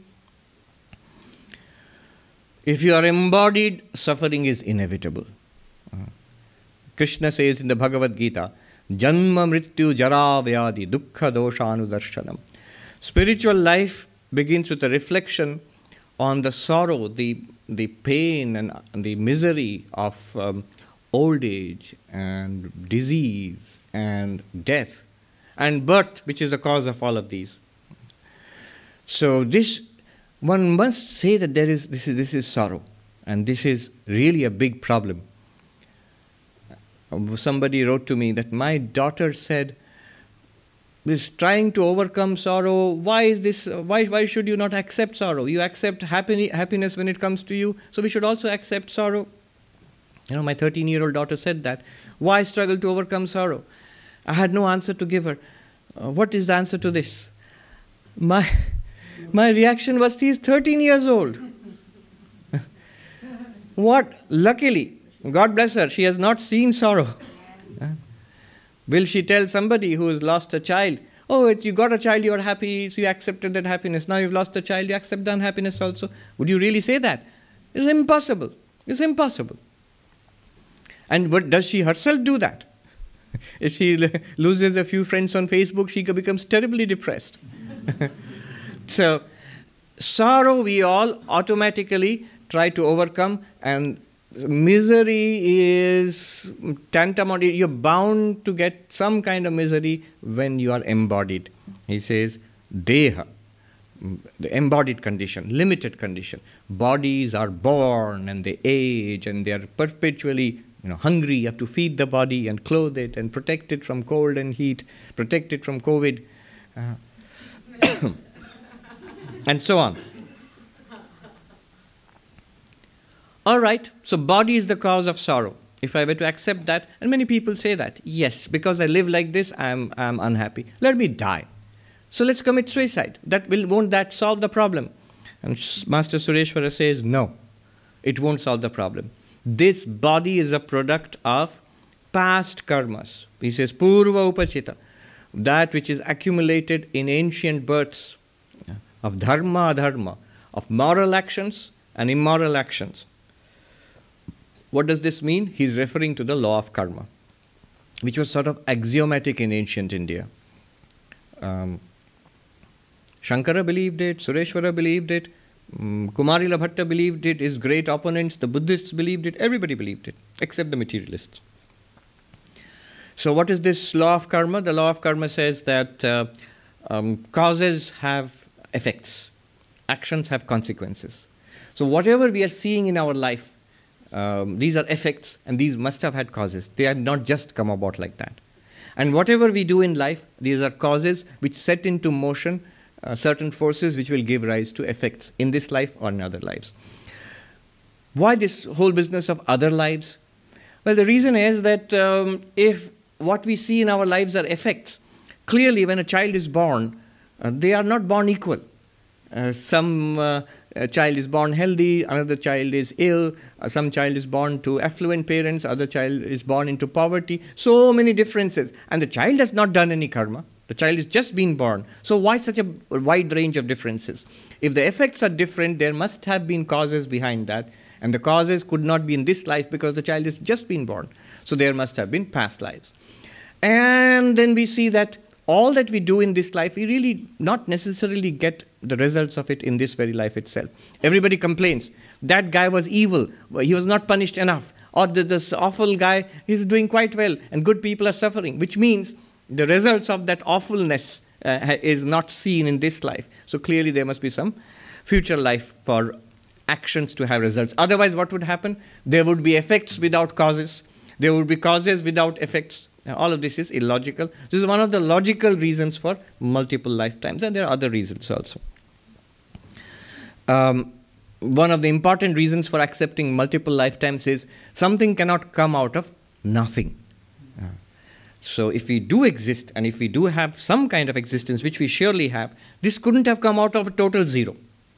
If you are embodied, suffering is inevitable. Uh, Krishna says in the Bhagavad Gita, Janma mrityu jara vyadi dukkha doshanudarshanam. Spiritual life begins with a reflection on the sorrow, the, the pain and the misery of um, old age and disease and death and birth, which is the cause of all of these. So this, one must say that there is, this is, this is sorrow, and this is really a big problem. Somebody wrote to me that my daughter said, is trying to overcome sorrow. Why is this? Why, why should you not accept sorrow? You accept happy, happiness when it comes to you, so we should also accept sorrow. You know, my thirteen-year-old daughter said that. Why struggle to overcome sorrow? I had no answer to give her. Uh, what is the answer to this? My, my reaction was, she is thirteen years old. What? Luckily, God bless her, she has not seen sorrow. Will she tell somebody who has lost a child, oh, you got a child, you are happy, so you accepted that happiness. Now you've lost a child, you accept the unhappiness also. Would you really say that? It's impossible. It's impossible. And what, does she herself do that? If she loses a few friends on Facebook, she becomes terribly depressed. So, sorrow we all automatically try to overcome, and misery is tantamount. You're bound to get some kind of misery when you are embodied. He says, deha, the embodied condition, limited condition. Bodies are born and they age and they are perpetually, you know, hungry. You have to feed the body and clothe it and protect it from cold and heat, protect it from COVID, uh, and so on. All right, so body is the cause of sorrow. If I were to accept that, and many people say that, yes, because I live like this, I'm, I'm unhappy. Let me die. So let's commit suicide. That will, won't that solve the problem? And Master Sureshwara says, no, it won't solve the problem. This body is a product of past karmas. He says, purva upachita, that which is accumulated in ancient births of dharma, adharma, of moral actions and immoral actions. What does this mean? He's referring to the law of karma, which was sort of axiomatic in ancient India. Um, Shankara believed it, Sureshwara believed it, um, Kumarila Bhatta believed it, his great opponents, the Buddhists believed it, everybody believed it, except the materialists. So what is this law of karma? The law of karma says that uh, um, causes have effects, actions have consequences. So whatever we are seeing in our life, Um, these are effects, and these must have had causes. They have not just come about like that. And whatever we do in life, these are causes which set into motion uh, certain forces which will give rise to effects in this life or in other lives. Why this whole business of other lives? Well, the reason is that um, if what we see in our lives are effects, clearly when a child is born, uh, they are not born equal. Uh, some uh, a child is born healthy, another child is ill, uh, some child is born to affluent parents, other child is born into poverty. So many differences. And the child has not done any karma. The child has just been born. So why such a wide range of differences? If the effects are different, there must have been causes behind that. And the causes could not be in this life because the child has just been born. So there must have been past lives. And then we see that all that we do in this life, we really not necessarily get the results of it in this very life itself. Everybody complains, that guy was evil, he was not punished enough. Or this awful guy is doing quite well and good people are suffering, which means the results of that awfulness uh, is not seen in this life. So clearly there must be some future life for actions to have results. Otherwise, what would happen? There would be effects without causes. There would be causes without effects. Now, all of this is illogical. This is one of the logical reasons for multiple lifetimes, and there are other reasons also. Um, one of the important reasons for accepting multiple lifetimes is something cannot come out of nothing. Uh, so if we do exist, and if we do have some kind of existence, which we surely have, this couldn't have come out of a total zero.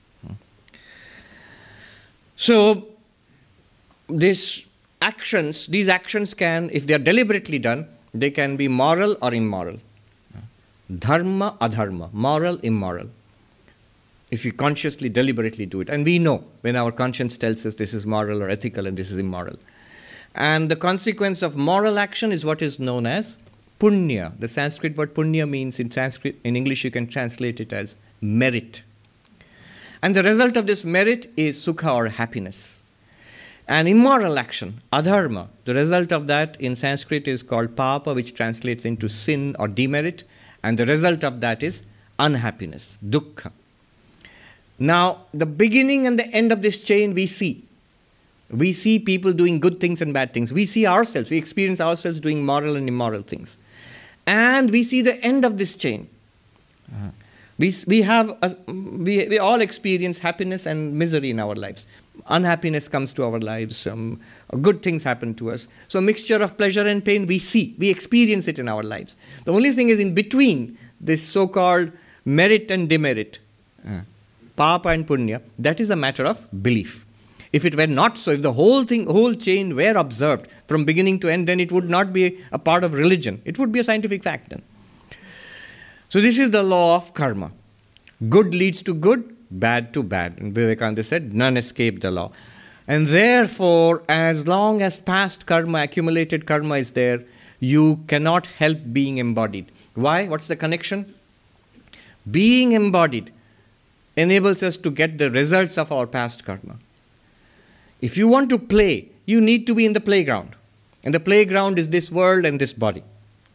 So, these actions, these actions can, if they are deliberately done, they can be moral or immoral. Dharma, adharma, moral, immoral. If we consciously, deliberately do it. And we know when our conscience tells us this is moral or ethical and this is immoral. And the consequence of moral action is what is known as punya. The Sanskrit word punya means in Sanskrit, in English you can translate it as merit. And the result of this merit is sukha or happiness. An immoral action, adharma, the result of that in Sanskrit is called papa, which translates into sin or demerit. And the result of that is unhappiness, dukkha. Now, the beginning and the end of this chain we see. We see people doing good things and bad things. We see ourselves, we experience ourselves doing moral and immoral things. And we see the end of this chain. Uh-huh. We, we, have a, we, we all experience happiness and misery in our lives. Unhappiness comes to our lives. Um, good things happen to us. So a mixture of pleasure and pain we see. We experience it in our lives. The only thing is in between this so-called merit and demerit, uh, papa and punya, that is a matter of belief. If it were not so, if the whole thing, whole chain were observed from beginning to end, then it would not be a part of religion. It would be a scientific fact then. So this is the law of karma. Good leads to good, bad to bad. And Vivekananda said, none escape the law. And therefore, as long as past karma, accumulated karma is there, you cannot help being embodied. Why? What's the connection? Being embodied enables us to get the results of our past karma. If you want to play, you need to be in the playground. And the playground is this world and this body.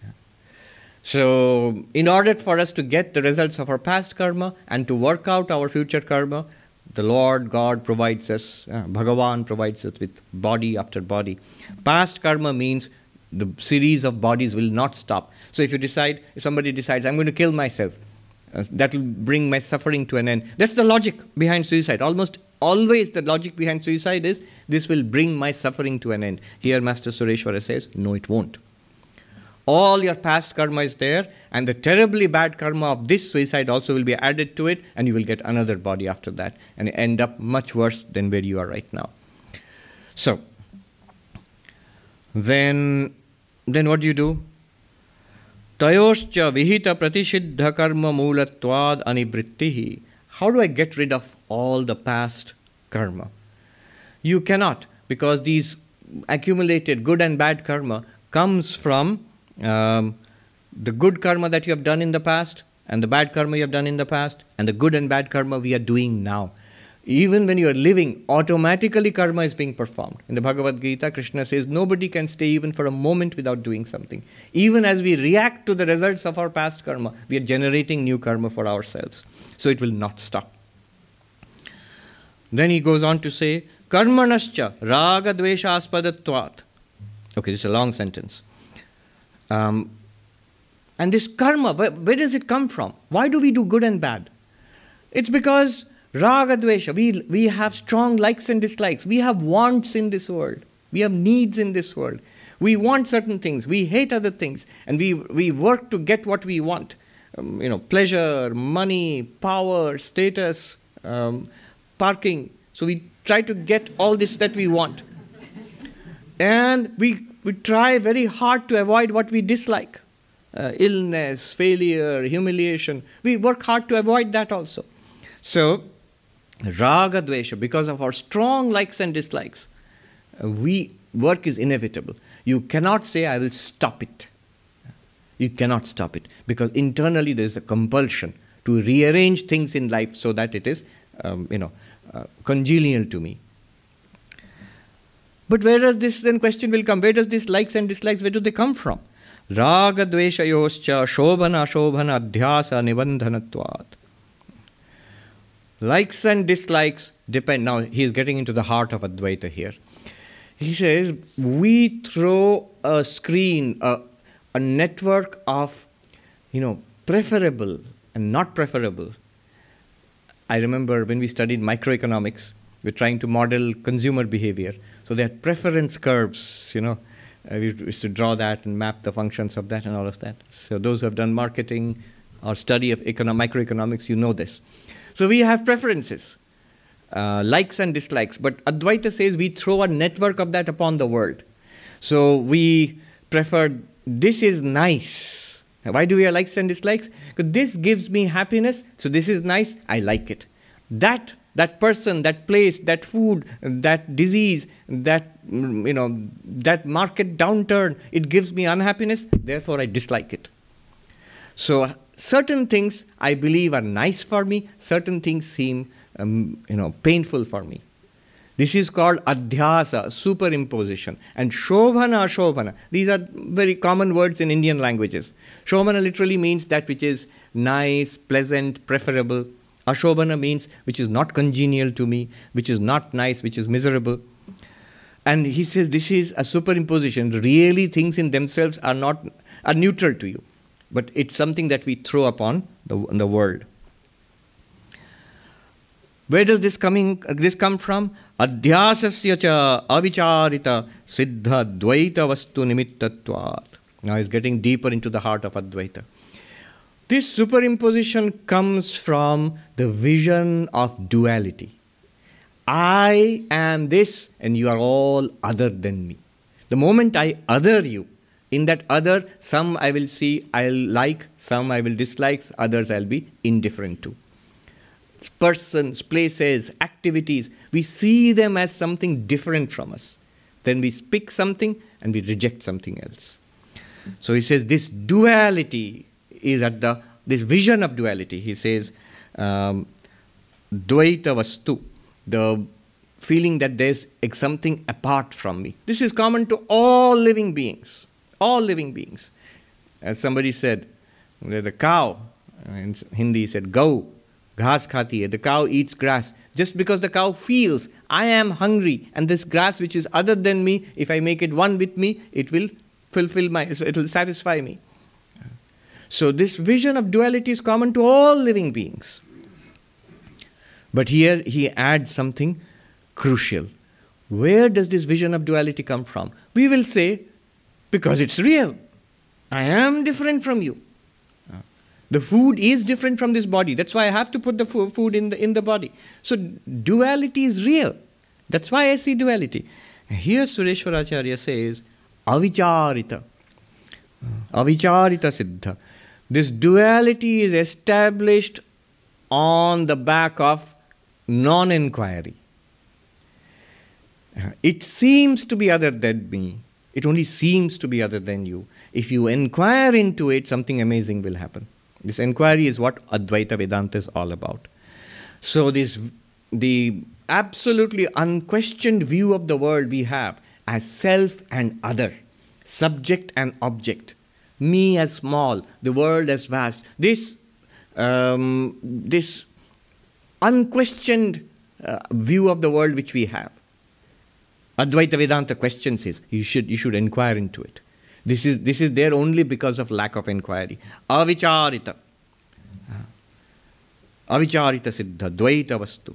So, in order for us to get the results of our past karma and to work out our future karma, the Lord God provides us, uh, Bhagavan provides us with body after body. Past karma means the series of bodies will not stop. So if you decide, if somebody decides, I'm going to kill myself, uh, that will bring my suffering to an end. That's the logic behind suicide. Almost always the logic behind suicide is, this will bring my suffering to an end. Here Master Sureshwara says, no, it won't. All your past karma is there, and the terribly bad karma of this suicide also will be added to it, and you will get another body after that, and end up much worse than where you are right now. So, then, then what do you do? Tayoscha vihita pratisiddha karma moolatvad anibrittihi. How do I get rid of all the past karma? You cannot, because these accumulated good and bad karma comes from Um, the good karma that you have done in the past, and the bad karma you have done in the past, and the good and bad karma we are doing now. Even when you are living, automatically karma is being performed. In the Bhagavad Gita, Krishna says, nobody can stay even for a moment without doing something. Even as we react to the results of our past karma, we are generating new karma for ourselves. So it will not stop. Then he goes on to say, karmanascha raga dvesha aspadatvat. Okay, this is a long sentence. Um, and this karma, where, where does it come from? Why do we do good and bad? It's because raga dvesha, we, we have strong likes and dislikes. We have wants in this world. We have needs in this world. We want certain things. We hate other things. And we, we work to get what we want. Um, you know, pleasure, money, power, status, um, parking. So we try to get all this that we want. And we, we try very hard to avoid what we dislike. Uh, illness, failure, humiliation. We work hard to avoid that also. So, raga dvesha, because of our strong likes and dislikes, uh, we work is inevitable. You cannot say, I will stop it. You cannot stop it. Because internally there is a compulsion to rearrange things in life so that it is, um, you know, uh, congenial to me. But where does this then question will come? Where does this likes and dislikes, where do they come from? Raga dveshayoscha shobhana shobhana adhyasa nibandhanatvat. Likes and dislikes depend. Now he is getting into the heart of Advaita here. He says, we throw a screen, a, a network of, you know, preferable and not preferable. I remember when we studied microeconomics, we were trying to model consumer behavior. So they had preference curves, you know. Uh, we used to draw that and map the functions of that and all of that. So those who have done marketing or study of econo- microeconomics, you know this. So we have preferences, uh, likes and dislikes. But Advaita says we throw a network of that upon the world. So we prefer, this is nice. Why do we have likes and dislikes? Because this gives me happiness, so this is nice, I like it. That that person, that place, that food, that disease, that, you know, that market downturn, it gives me unhappiness, therefore I dislike it. So certain things I believe are nice for me, certain things seem, um, you know, painful for me. This is called adhyasa, superimposition. And shobhana, ashobhana, these are very common words in Indian languages. Shobhana literally means that which is nice, pleasant, preferable. Ashobhana means which is not congenial to me, which is not nice, which is miserable. And he says this is a superimposition. Really things in themselves are not are neutral to you. But it's something that we throw upon the, the world. Where does this coming this come from? Adhyasasya cha avicharita siddha dvaita vastu nimittatvat. Now he's getting deeper into the heart of Advaita. This superimposition comes from the vision of duality. I am this and you are all other than me. The moment I other you, in that other, some I will see I'll like, some I will dislike, others I'll be indifferent to. Persons, places, activities, we see them as something different from us. Then we pick something and we reject something else. So he says this duality is at the, this vision of duality, he says, um, dvaita vastu, the feeling that there's something apart from me. This is common to all living beings, all living beings. As somebody said, the cow, in Hindi said, gau, ghas khati hai, the cow eats grass. Just because the cow feels, I am hungry, and this grass which is other than me, if I make it one with me, it will fulfill my, it will satisfy me. So this vision of duality is common to all living beings. But here he adds something crucial. Where does this vision of duality come from? We will say, because it's real. I am different from you. The food is different from this body. That's why I have to put the food in the, in the body. So duality is real. That's why I see duality. Here Sureshwaracharya says, avicharita. Avicharita siddha. This duality is established on the back of non-inquiry. It seems to be other than me. It only seems to be other than you. If you inquire into it, something amazing will happen. This inquiry is what Advaita Vedanta is all about. So this, the absolutely unquestioned view of the world we have as self and other, subject and object, me as small, the world as vast, this, um, this unquestioned uh, view of the world which we have. Advaita Vedanta questions is, you should, you should inquire into it. This is, this is there only because of lack of inquiry. Avicharita. avicharita siddha, dvaita vastu.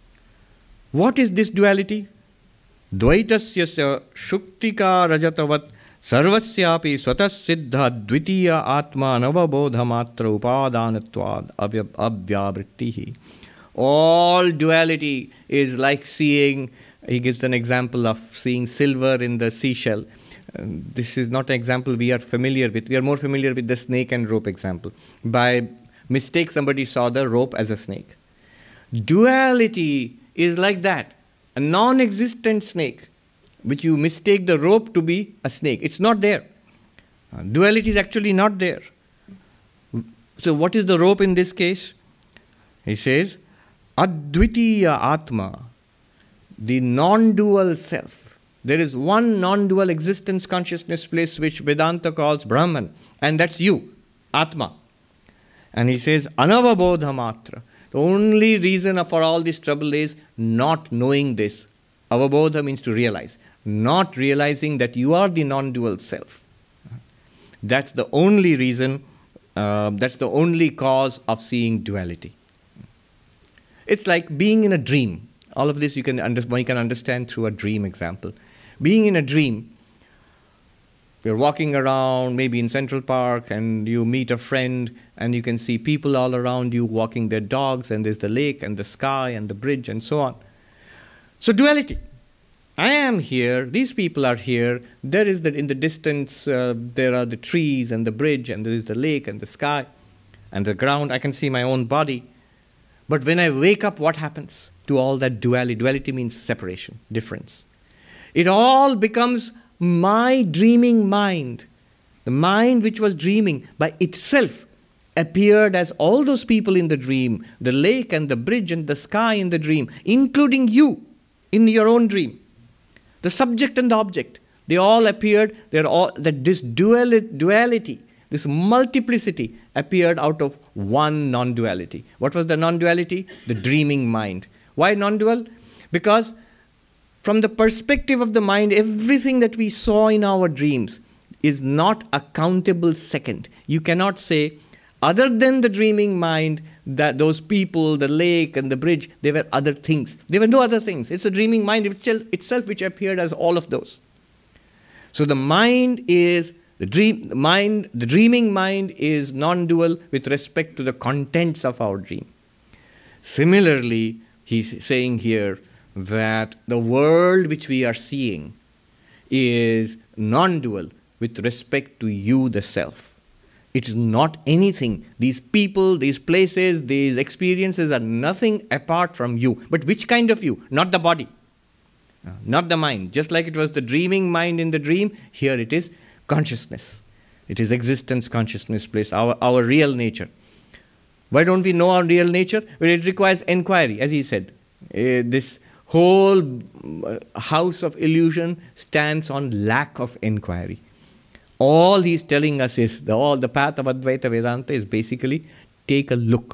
What is this duality? Dvaitasya shuktika rajatavat sarvasyapi swatas siddha dvitiya atma navabodha matra upadanatvad avyavrittihi. All duality is like seeing, he gives an example of seeing silver in the seashell. Uh, this is not an example we are familiar with. We are more familiar with the snake and rope example. By mistake, somebody saw the rope as a snake. Duality is like that. A non-existent snake, which you mistake the rope to be a snake. It's not there. Uh, duality is actually not there. So what is the rope in this case? He says, Advitiya Atma, the non-dual self. There is one non-dual existence consciousness place which Vedanta calls Brahman, and that's you, Atma. And he says, Anavabodha Matra. The only reason for all this trouble is not knowing this. Avabodha means to realize. Not realizing that you are the non-dual self. That's the only reason, uh, that's the only cause of seeing duality. It's like being in a dream. All of this you can, under, one can understand through a dream example. Being in a dream, you're walking around, maybe in Central Park, and you meet a friend, and you can see people all around you walking their dogs, and there's the lake, and the sky, and the bridge, and so on. So duality. I am here, these people are here, there is the, in the distance, uh, there are the trees, and the bridge, and there is the lake, and the sky, and the ground. I can see my own body. But when I wake up, what happens to all that duality? Duality means separation, difference. It all becomes my dreaming mind. The mind which was dreaming by itself appeared as all those people in the dream, the lake and the bridge and the sky in the dream, including you in your own dream. The subject and the object, they all appeared, they're all, that this dual, duality, this multiplicity appeared out of one non-duality. What was the non-duality? The dreaming mind. Why non-dual? Because from the perspective of the mind, everything that we saw in our dreams is not a countable second. You cannot say, other than the dreaming mind, that those people, the lake and the bridge, they were other things. There were no other things. It's the dreaming mind itself, itself which appeared as all of those. So the mind is, the dream mind, the dreaming mind is non-dual with respect to the contents of our dream. Similarly, he's saying here that the world which we are seeing is non-dual with respect to you, the self. It is not anything. These people, these places, these experiences are nothing apart from you. But which kind of you? Not the body, not the mind. Just like it was the dreaming mind in the dream, here it is consciousness. It is existence, consciousness place, our, our real nature. Why don't we know our real nature? Well, it requires inquiry, as he said. Uh, this whole house of illusion stands on lack of inquiry. All he's telling us is, the, all the path of Advaita Vedanta is basically take a look.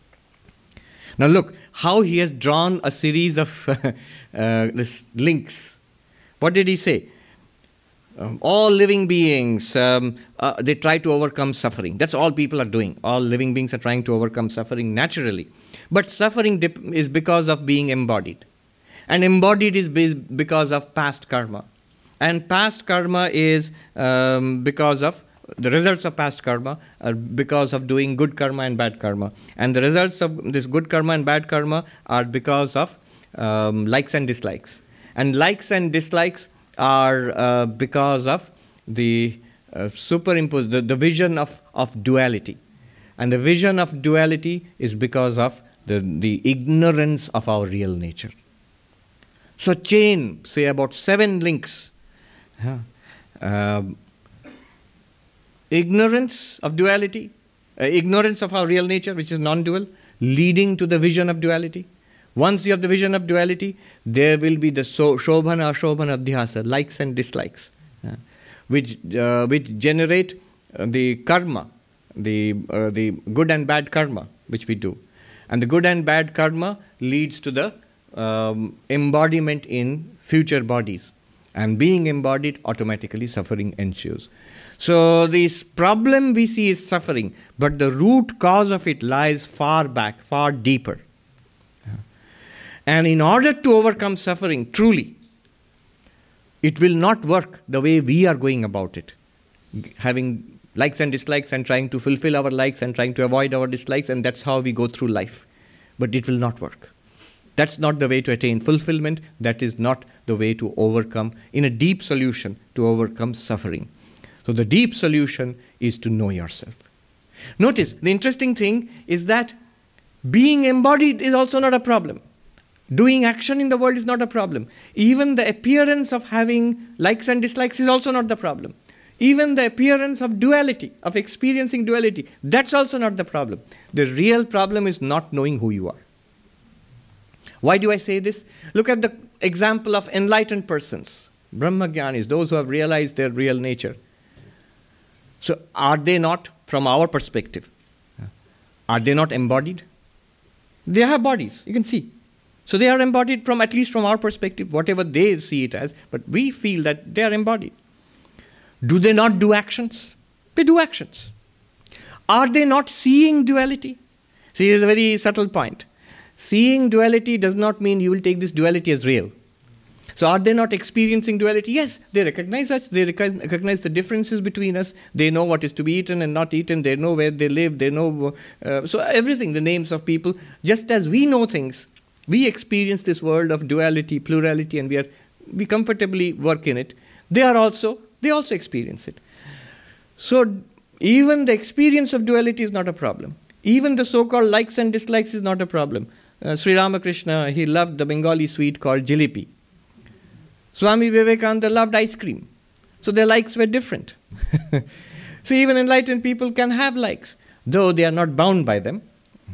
Now look, how he has drawn a series of uh, this links. What did he say? Um, all living beings, um, uh, they try to overcome suffering. That's all people are doing. All living beings are trying to overcome suffering naturally. But suffering dip- is because of being embodied. And embodied is because of past karma. And past karma is um, because of, the results of past karma are because of doing good karma and bad karma. And the results of this good karma and bad karma are because of um, likes and dislikes. And likes and dislikes are uh, because of the uh, superimposed, the, the vision of, of duality. And the vision of duality is because of the, the ignorance of our real nature. So chain, say about seven links. Yeah. Um, ignorance of duality, uh, ignorance of our real nature, which is non-dual, leading to the vision of duality. Once you have the vision of duality, there will be the so, shobhana, ashobhana, dhyasa, likes and dislikes, uh, which uh, which generate uh, the karma, the uh, the good and bad karma which we do, and the good and bad karma leads to the um, embodiment in future bodies. And being embodied, automatically suffering ensues. So this problem we see is suffering, but the root cause of it lies far back, far deeper. And in order to overcome suffering, truly, it will not work the way we are going about it. Having likes and dislikes and trying to fulfill our likes and trying to avoid our dislikes, and that's how we go through life. But it will not work. That's not the way to attain fulfillment. That is not the way to overcome, in a deep solution, to overcome suffering. So the deep solution is to know yourself. Notice, the interesting thing is that being embodied is also not a problem. Doing action in the world is not a problem. Even the appearance of having likes and dislikes is also not the problem. Even the appearance of duality, of experiencing duality, that's also not the problem. The real problem is not knowing who you are. Why do I say this? Look at the example of enlightened persons, Brahmagyanis, those who have realized their real nature. So are they not, from our perspective, are they not embodied? They have bodies, you can see. So they are embodied from, at least from our perspective, whatever they see it as, but we feel that they are embodied. Do they not do actions? They do actions. Are they not seeing duality? See, here's a very subtle point. Seeing duality does not mean you will take this duality as real. So are they not experiencing duality? Yes, they recognize us. They recognize the differences between us. They know what is to be eaten and not eaten. They know where they live. They know, uh, so everything, the names of people. Just as we know things, we experience this world of duality, plurality, and we are we comfortably work in it. They are also, they also experience it. So even the experience of duality is not a problem. Even the so-called likes and dislikes is not a problem. Uh, Sri Ramakrishna, he loved the Bengali sweet called jalebi. Swami Vivekananda loved ice cream. So their likes were different. So even enlightened people can have likes, though they are not bound by them.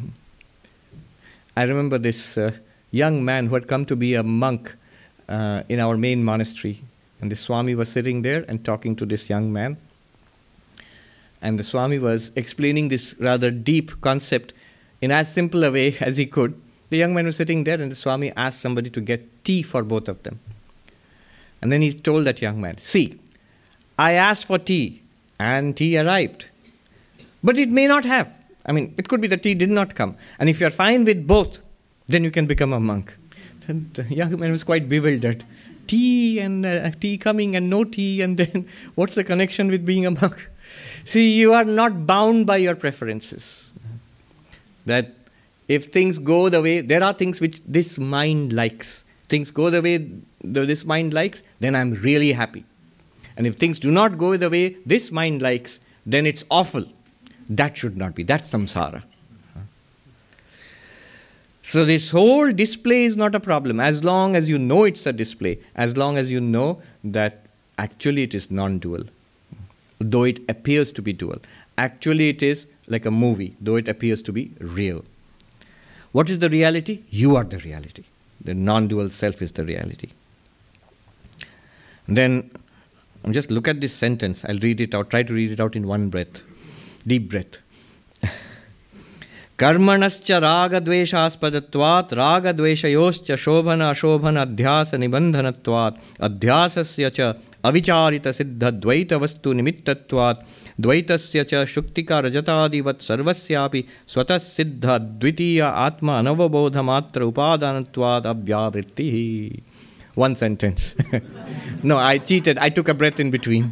I remember this uh, young man who had come to be a monk uh, in our main monastery. And the Swami was sitting there and talking to this young man. And the Swami was explaining this rather deep concept in as simple a way as he could. The young man was sitting there and the Swami asked somebody to get tea for both of them. And then he told that young man, see, I asked for tea and tea arrived. But it may not have. I mean, it could be the tea did not come. And if you are fine with both, then you can become a monk. And the young man was quite bewildered. Tea and uh, tea coming and no tea, and then what's the connection with being a monk? See, you are not bound by your preferences. That if things go the way, there are things which this mind likes. Things go the way the, this mind likes, then I'm really happy. And if things do not go the way this mind likes, then it's awful. That should not be. That's samsara. So this whole display is not a problem, as long as you know it's a display, as long as you know that actually it is non-dual, though it appears to be dual. Actually it is like a movie, though it appears to be real. What is the reality? You are the reality. The non-dual self is the reality. And then, just look at this sentence. I'll read it out, try to read it out in one breath. Deep breath. Karmanascha raga dveshaspadatvat raga dveshayoscha shobhana shobhana adhyasa nibandhanatvat adhyasasya cha avicharita siddha dvaita vastu nimittatvat dvaitasya cha shuktika rajatadivat sarvasyapi swatas siddha dvitiya atma anavabodha matra upadanatvat abhyavrittihi. One sentence. No, I cheated. I took a breath in between.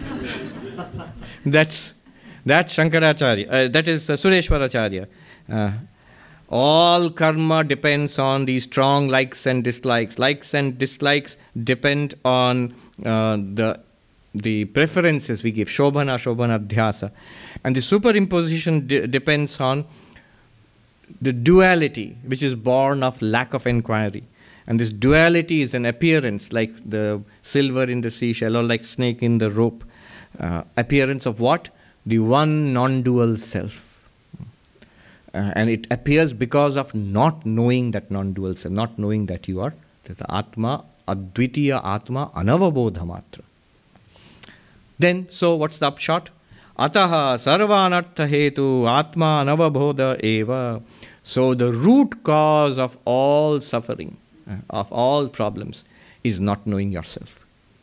That's that's Shankaracharya. Uh, that is uh, Sureshwaracharya. Uh, all karma depends on these strong likes and dislikes. Likes and dislikes depend on uh, the the preferences we give. Shobhana, Shobhana, Dhyasa. And the superimposition de- depends on the duality, which is born of lack of inquiry. And this duality is an appearance, like the silver in the seashell or like snake in the rope. Uh, appearance of what? The one non-dual self. Uh, and it appears because of not knowing that non-dual self, not knowing that you are the Atma, Advitiya Atma, Anavabodha Matra. Then, so what's the upshot? Ataha sarvanartha hetu Atma Anavabodha eva. So the root cause of all suffering, uh, of all problems, is not knowing yourself.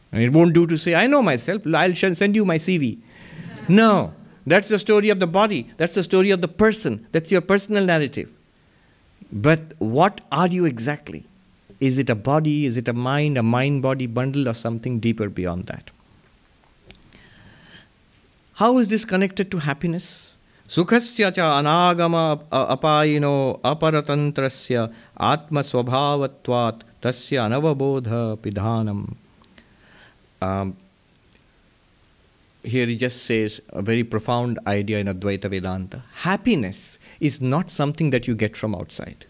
And it won't do to say, I know myself, I'll send you my C V. No, that's the story of the body. That's the story of the person. That's your personal narrative. But what are you exactly? Is it a body? Is it a mind? A mind-body bundle or something deeper beyond that? How is this connected to happiness? Sukhasya cha anagama apayino aparatantrasya atma swabhavatvat tasya anavabodha pidhanam. Um, here he just says a very profound idea in Advaita Vedanta. Happiness is not something that you get from outside.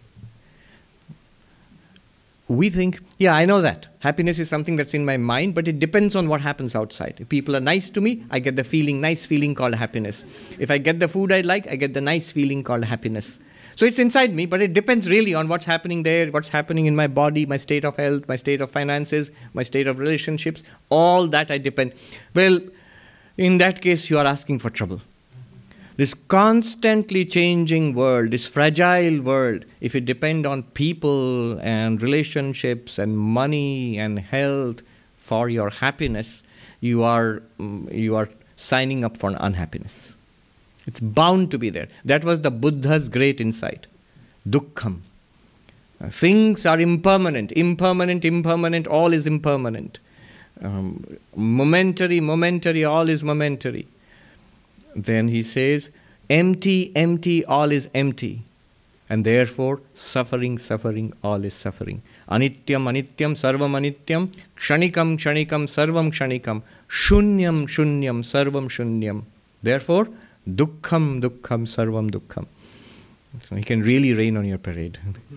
We think, yeah, I know that. Happiness is something that's in my mind, but it depends on what happens outside. If people are nice to me, I get the feeling, nice feeling called happiness. If I get the food I like, I get the nice feeling called happiness. So it's inside me, but it depends really on what's happening there, what's happening in my body, my state of health, my state of finances, my state of relationships. All that I depend. Well, in that case, you are asking for trouble. This constantly changing world, this fragile world, if you depend on people and relationships and money and health for your happiness, you are, you are signing up for unhappiness. It's bound to be there. That was the Buddha's great insight. Dukkham. Things are impermanent, impermanent, impermanent, all is impermanent. Um, momentary, momentary, all is momentary. Then he says, empty, empty, all is empty. And therefore, suffering, suffering, all is suffering. Anityam, anityam, sarvam anityam, kshanikam, kshanikam, sarvam kshanikam, shunyam, shunyam, sarvam shunyam. Therefore, dukkham, dukkham, sarvam dukkham. So he can really rain on your parade.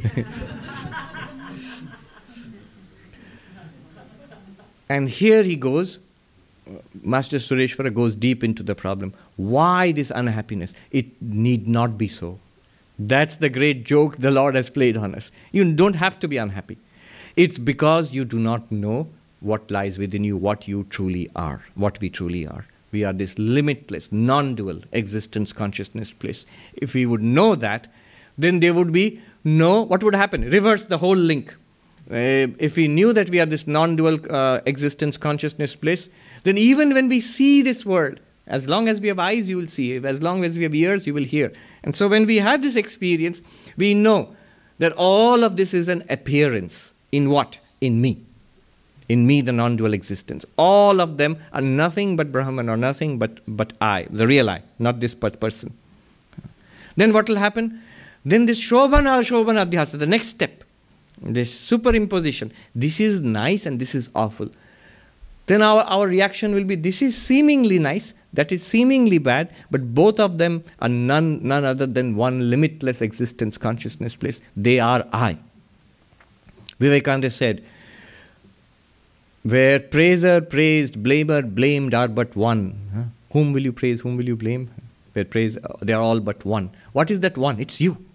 And here he goes, Master Sureshwara goes deep into the problem. Why this unhappiness? It need not be so. That's the great joke the Lord has played on us. You don't have to be unhappy. It's because you do not know what lies within you, what you truly are, what we truly are. We are this limitless, non-dual existence, consciousness place. If we would know that, then there would be no, what would happen? Reverse the whole link. Uh, if we knew that we are this non-dual uh, existence, consciousness place, then even when we see this world, as long as we have eyes, you will see. As long as we have ears, you will hear. And so when we have this experience, we know that all of this is an appearance. In what? In me. In me, the non-dual existence. All of them are nothing but Brahman or nothing but, but I, the real I, not this person. Then what will happen? Then this Shobhana, Shobhana Adhyasa, the next step, this superimposition. This is nice and this is awful. Then our, our reaction will be, this is seemingly nice, that is seemingly bad, but both of them are none, none other than one limitless existence, consciousness place. They are I. Vivekananda said, where praiser praised, blamer blamed are but one. Huh? Whom will you praise, whom will you blame? Where praise, they are all but one. What is that one? It's you.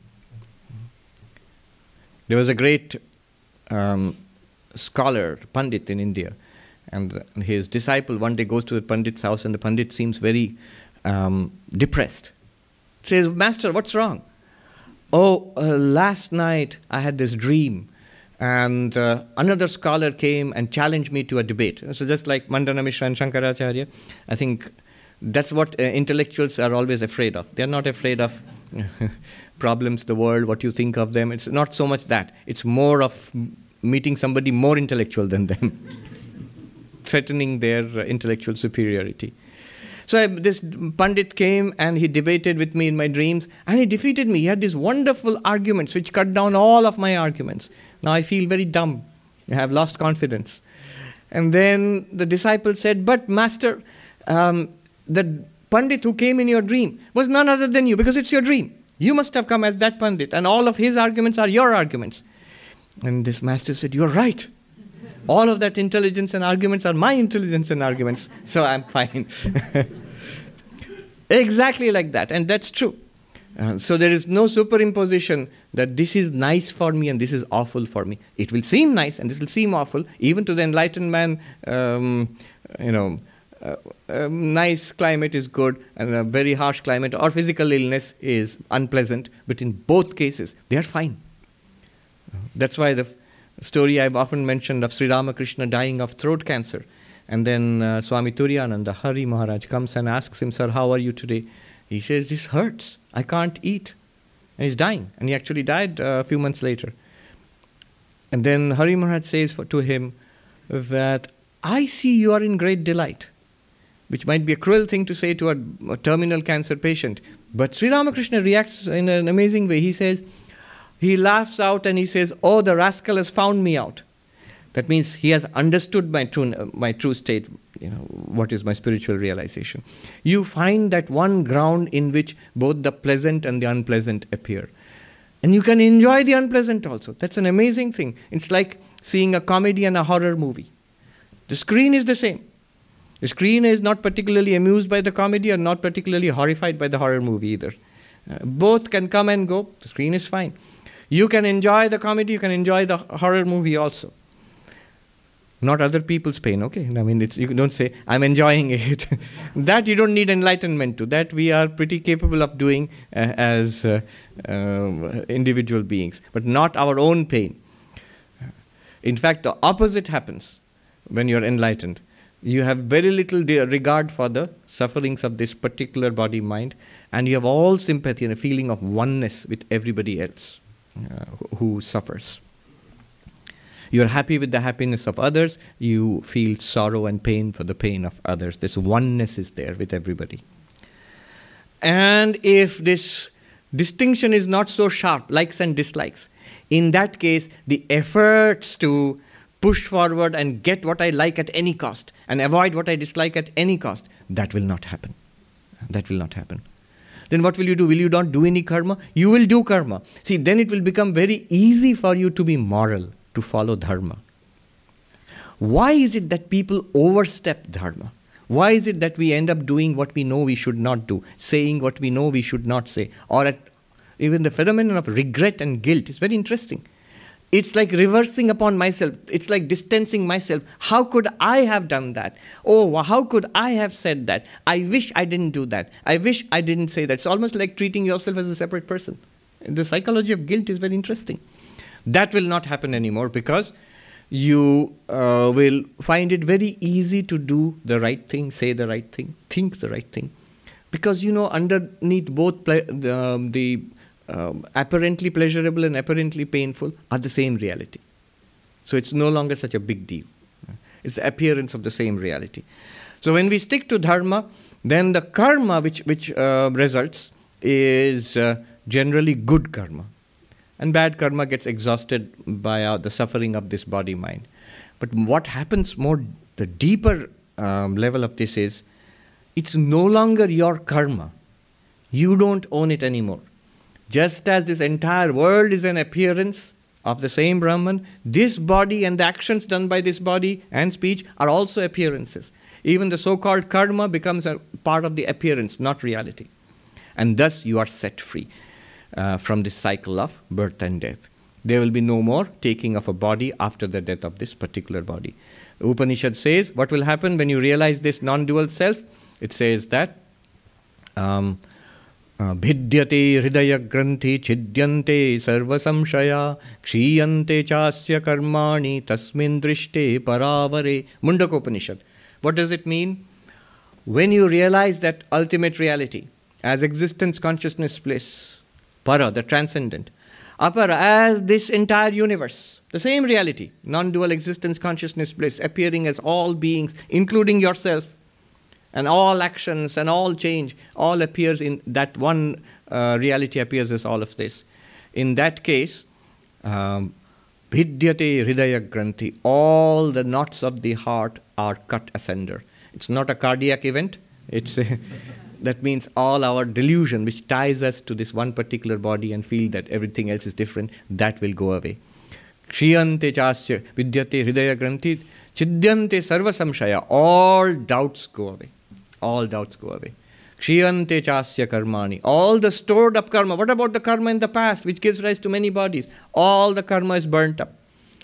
There was a great um, scholar, Pandit in India, and his disciple one day goes to the Pandit's house and the Pandit seems very um, depressed. Says, Master, what's wrong? Oh, uh, last night I had this dream. And uh, another scholar came and challenged me to a debate. So just like Mandana Mishra and Shankaracharya, I think that's what uh, intellectuals are always afraid of. They're not afraid of problems, the world, what you think of them. It's not so much that. It's more of meeting somebody more intellectual than them, threatening their uh, intellectual superiority. So I, this Pandit came and he debated with me in my dreams and he defeated me. He had these wonderful arguments which cut down all of my arguments. Now I feel very dumb. I have lost confidence. And then the disciple said, but Master, um, the Pandit who came in your dream was none other than you because it's your dream. You must have come as that Pandit and all of his arguments are your arguments. And this Master said, you're right. All of that intelligence and arguments are my intelligence and arguments. So I'm fine. Exactly like that. And that's true. Uh, so there is no superimposition that this is nice for me and this is awful for me. It will seem nice and this will seem awful. Even to the enlightened man, um, you know, uh, a nice climate is good and a very harsh climate or physical illness is unpleasant. But in both cases, they are fine. That's why the f- story I've often mentioned of Sri Ramakrishna dying of throat cancer. And then uh, Swami Turiyananda, Hari Maharaj, comes and asks him, "Sir, how are you today?" He says, "This hurts. I can't eat." And he's dying. And he actually died uh, a few months later. And then Hari Maharaj says for, to him that, "I see you are in great delight," which might be a cruel thing to say to a, a terminal cancer patient. But Sri Ramakrishna reacts in an amazing way. He says, he laughs out and he says, "Oh, the rascal has found me out." That means he has understood my true, my true state, you know, what is my spiritual realization. You find that one ground in which both the pleasant and the unpleasant appear. And you can enjoy the unpleasant also. That's an amazing thing. It's like seeing a comedy and a horror movie. The screen is the same. The screen is not particularly amused by the comedy or not particularly horrified by the horror movie either. Uh, both can come and go. The screen is fine. You can enjoy the comedy, you can enjoy the horror movie also. Not other people's pain, okay? I mean, it's, you don't say, "I'm enjoying it." That you don't need enlightenment to. That we are pretty capable of doing uh, as uh, uh, individual beings, but not our own pain. In fact, the opposite happens when you're enlightened. You have very little de- regard for the sufferings of this particular body-mind, and you have all sympathy and a feeling of oneness with everybody else uh, who, who suffers. You're happy with the happiness of others. You feel sorrow and pain for the pain of others. This oneness is there with everybody. And if this distinction is not so sharp, likes and dislikes, in that case, the efforts to push forward and get what I like at any cost and avoid what I dislike at any cost, that will not happen. That will not happen. Then what will you do? Will you not do any karma? You will do karma. See, then it will become very easy for you to be moral, to follow dharma. Why is it that people overstep dharma? Why is it that we end up doing what we know we should not do, saying what we know we should not say, or at even the phenomenon of regret and guilt is very interesting. It's like reversing upon myself. It's like distancing myself. How could I have done that? Oh, how could I have said that? I wish I didn't do that. I wish I didn't say that. It's almost like treating yourself as a separate person. The psychology of guilt is very interesting. That will not happen anymore because you uh, will find it very easy to do the right thing, say the right thing, think the right thing. Because, you know, underneath both ple- the, um, the um, apparently pleasurable and apparently painful are the same reality. So it's no longer such a big deal. It's the appearance of the same reality. So when we stick to dharma, then the karma which, which uh, results is uh, generally good karma. And bad karma gets exhausted by uh, the suffering of this body-mind. But what happens more, the deeper um, level of this is, it's no longer your karma. You don't own it anymore. Just as this entire world is an appearance of the same Brahman, this body and the actions done by this body and speech are also appearances. Even the so-called karma becomes a part of the appearance, not reality. And thus you are set free uh, from this cycle of birth and death. There will be no more taking of a body after the death of this particular body. The Upanishad says, what will happen when you realize this non-dual self? It says that um, bhidyate hridaya granthi chidyante sarva samshaya kshiyante chasya karmani tasmin drishte paravare. Mundaka Upanishad. What does it mean? When you realize that ultimate reality as existence, consciousness, bliss, para, the transcendent, apara, as this entire universe, the same reality, non-dual existence, consciousness, bliss, appearing as all beings, including yourself, and all actions and all change, all appears in that one uh, reality appears as all of this. In that case, um, bhidyate hridaya granthi, all the knots of the heart are cut asunder. It's not a cardiac event. It's a, that means all our delusion, which ties us to this one particular body and feel that everything else is different, that will go away. Kshiyante chasya vidyate hridaya granthi chidyante sarva samshaya. All doubts go away. All doubts go away. Kshiyante chasya karmani. All the stored up karma. What about the karma in the past, which gives rise to many bodies? All the karma is burnt up.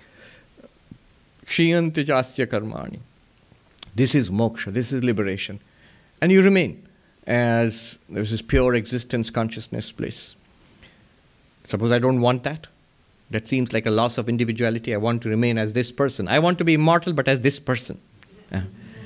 Kshiyante chasya karmani. This is moksha. This is liberation. And you remain as this is pure existence, consciousness, bliss. Suppose I don't want that. That seems like a loss of individuality. I want to remain as this person. I want to be immortal, but as this person. Uh,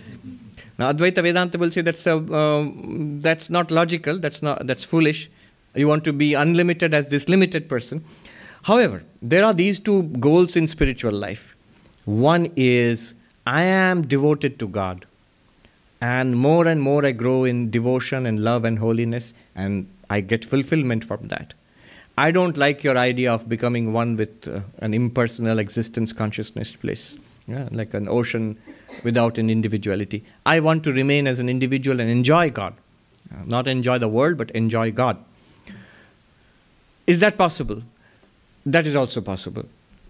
Now, Advaita Vedanta will say that's a, uh, that's not logical, that's not that's foolish. You want to be unlimited as this limited person. However, there are these two goals in spiritual life. One is, I am devoted to God, and more and more I grow in devotion and love and holiness, and I get fulfillment from that. I don't like your idea of becoming one with uh, an impersonal existence consciousness place, yeah, like an ocean without an individuality. I want to remain as an individual and enjoy God. Uh, not enjoy the world, but enjoy God. Is that possible? That is also possible.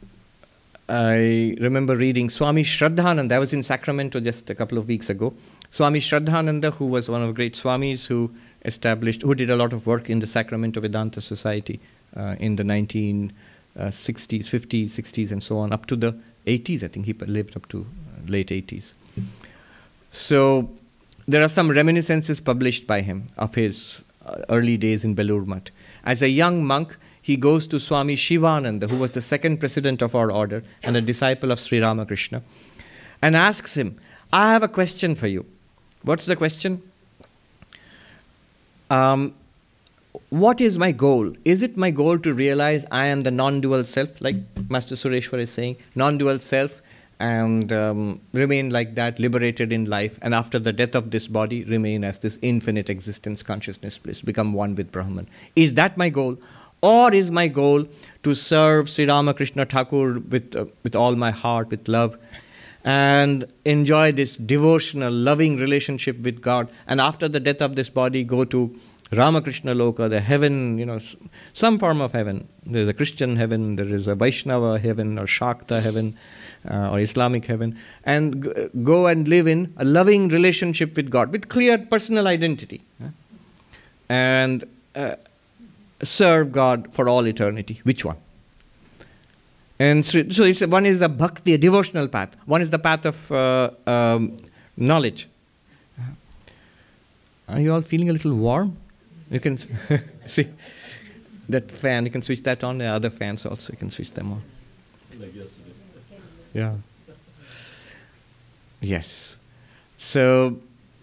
I remember reading Swami Shraddhananda. I was in Sacramento just a couple of weeks ago. Swami Shraddhananda, who was one of the great Swamis who established, who did a lot of work in the Sacramento Vedanta Society uh, in the nineteen sixties, fifties, sixties, and so on, up to the eighties. I think he lived up to uh, late eighties. So there are some reminiscences published by him of his uh, early days in Belur Math. As a young monk, he goes to Swami Shivananda, who was the second president of our order and a disciple of Sri Ramakrishna, and asks him, I have a question for you. What's the question? Um, what is my goal? Is it my goal to realize I am the non-dual self, like Master Sureshwar is saying, non-dual self, and um, remain like that, liberated in life, and after the death of this body, remain as this infinite existence consciousness bliss, become one with Brahman? Is that my goal? Or is my goal to serve Sri Ramakrishna Thakur with, uh, with all my heart, with love, and enjoy this devotional, loving relationship with God, and after the death of this body, go to Ramakrishna Loka, the heaven, you know, some form of heaven. There is a Christian heaven, there is a Vaishnava heaven, or Shakta heaven, uh, or Islamic heaven, and g- go and live in a loving relationship with God, with clear personal identity, huh? and uh, serve God for all eternity. Which one? And so, so it's, one is the bhakti, a devotional path. One is the path of uh, um, knowledge. Are you all feeling a little warm? You can see that fan. You can switch that on. The other fans also, you can switch them on. Like yesterday. Yeah. Yes. So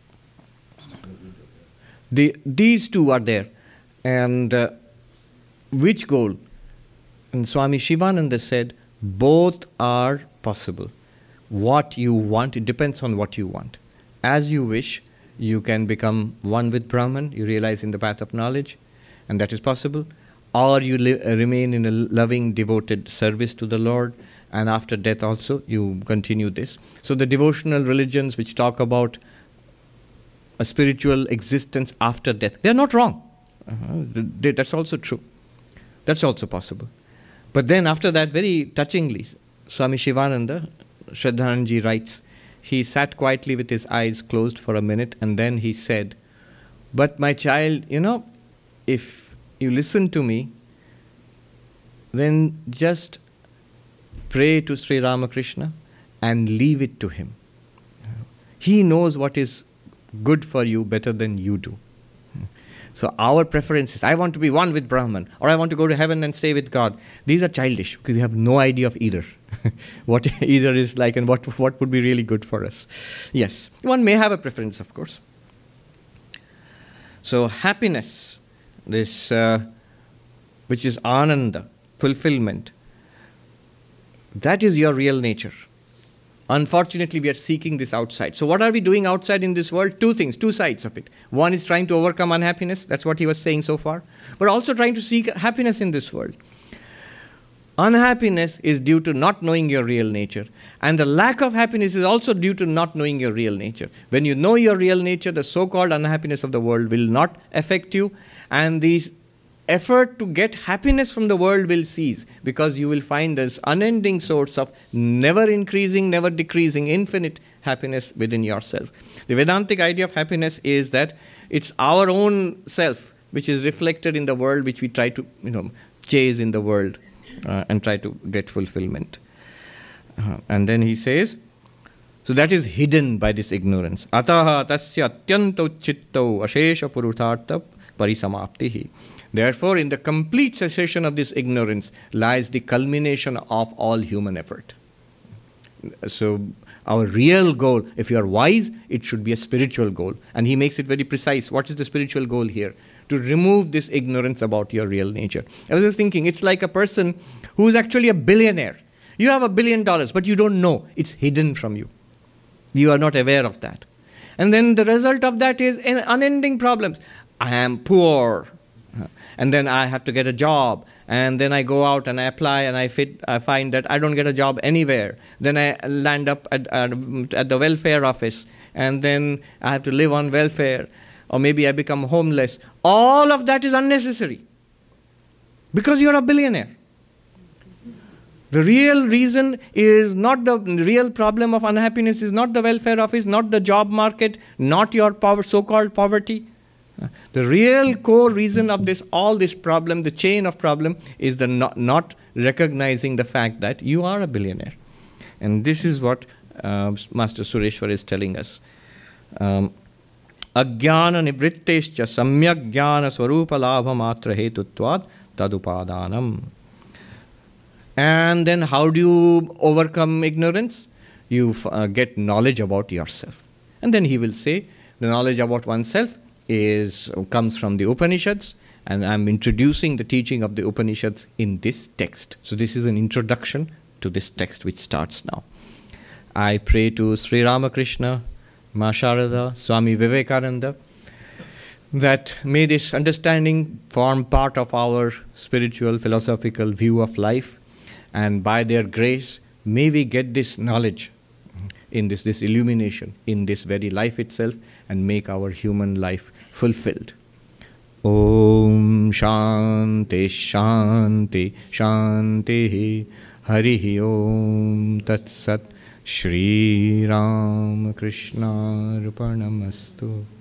the, these two are there. And uh, which goal? And Swami Shivananda said, both are possible. What you want, it depends on what you want. As you wish, you can become one with Brahman, you realize in the path of knowledge, and that is possible. Or you li- remain in a loving, devoted service to the Lord, and after death also, you continue this. So the devotional religions which talk about a spiritual existence after death, they are not wrong. Uh-huh. They, that's also true. That's also possible. But then after that, very touchingly, Swami Shivananda, Shraddhananji writes, he sat quietly with his eyes closed for a minute, and then he said, but my child, you know, if you listen to me, then just pray to Sri Ramakrishna and leave it to him. He knows what is good for you better than you do. So our preferences, I want to be one with Brahman, or I want to go to heaven and stay with God. These are childish, because we have no idea of either. What either is like, and what, what would be really good for us. Yes, one may have a preference, of course. So happiness, this, uh, which is ananda, fulfillment, that is your real nature. Unfortunately, we are seeking this outside. So what are we doing outside in this world? Two things, two sides of it. One is trying to overcome unhappiness. That's what he was saying so far. But also trying to seek happiness in this world. Unhappiness is due to not knowing your real nature. And the lack of happiness is also due to not knowing your real nature. When you know your real nature, the so-called unhappiness of the world will not affect you. And these effort to get happiness from the world will cease, because you will find this unending source of never increasing, never decreasing, infinite happiness within yourself. The Vedantic idea of happiness is that it's our own self which is reflected in the world, which we try to, you know, chase in the world uh, and try to get fulfillment. Uh, and then he says, so that is hidden by this ignorance. Ataha tasya atyanto chittau ashesha puruthartha parisamaptihi. Therefore, in the complete cessation of this ignorance lies the culmination of all human effort. So, Our real goal, if you are wise, it should be a spiritual goal. And he makes it very precise. What is the spiritual goal here? To remove this ignorance about your real nature. I was just thinking, it's like a person who is actually a billionaire. You have a billion dollars, but you don't know. It's hidden from you. You are not aware of that. And then the result of that is an unending problems. I am poor. And then I have to get a job. And then I go out and I apply and I fit. I find that I don't get a job anywhere. Then I land up at, at, at the welfare office. And then I have to live on welfare. Or maybe I become homeless. All of that is unnecessary. Because you're a billionaire. The real reason is not the real problem of unhappiness, is not the welfare office, not the job market, not your power, so-called poverty. The real core reason of this, all this problem, the chain of problem, is the not, not recognizing the fact that you are a billionaire. And this is what uh, Master Sureshwar is telling us. Um, Ajnana nivrittescha samyak jnana swarupa labha matra hetutvad tadupadanam. And then how do you overcome ignorance? You uh, get knowledge about yourself. And then he will say, the knowledge about oneself is comes from the Upanishads, and I'm introducing the teaching of the Upanishads in this text. So this is an introduction to this text which starts now. I pray to Sri Ramakrishna, Ma Sharada, Swami Vivekananda, that may this understanding form part of our spiritual, philosophical view of life, and by their grace, may we get this knowledge in this, this illumination, in this very life itself, and make our human life fulfilled. Om Shanti Shanti Shanti Harihi Om Tat Sat Shri Ram Krishna Arpanamastu.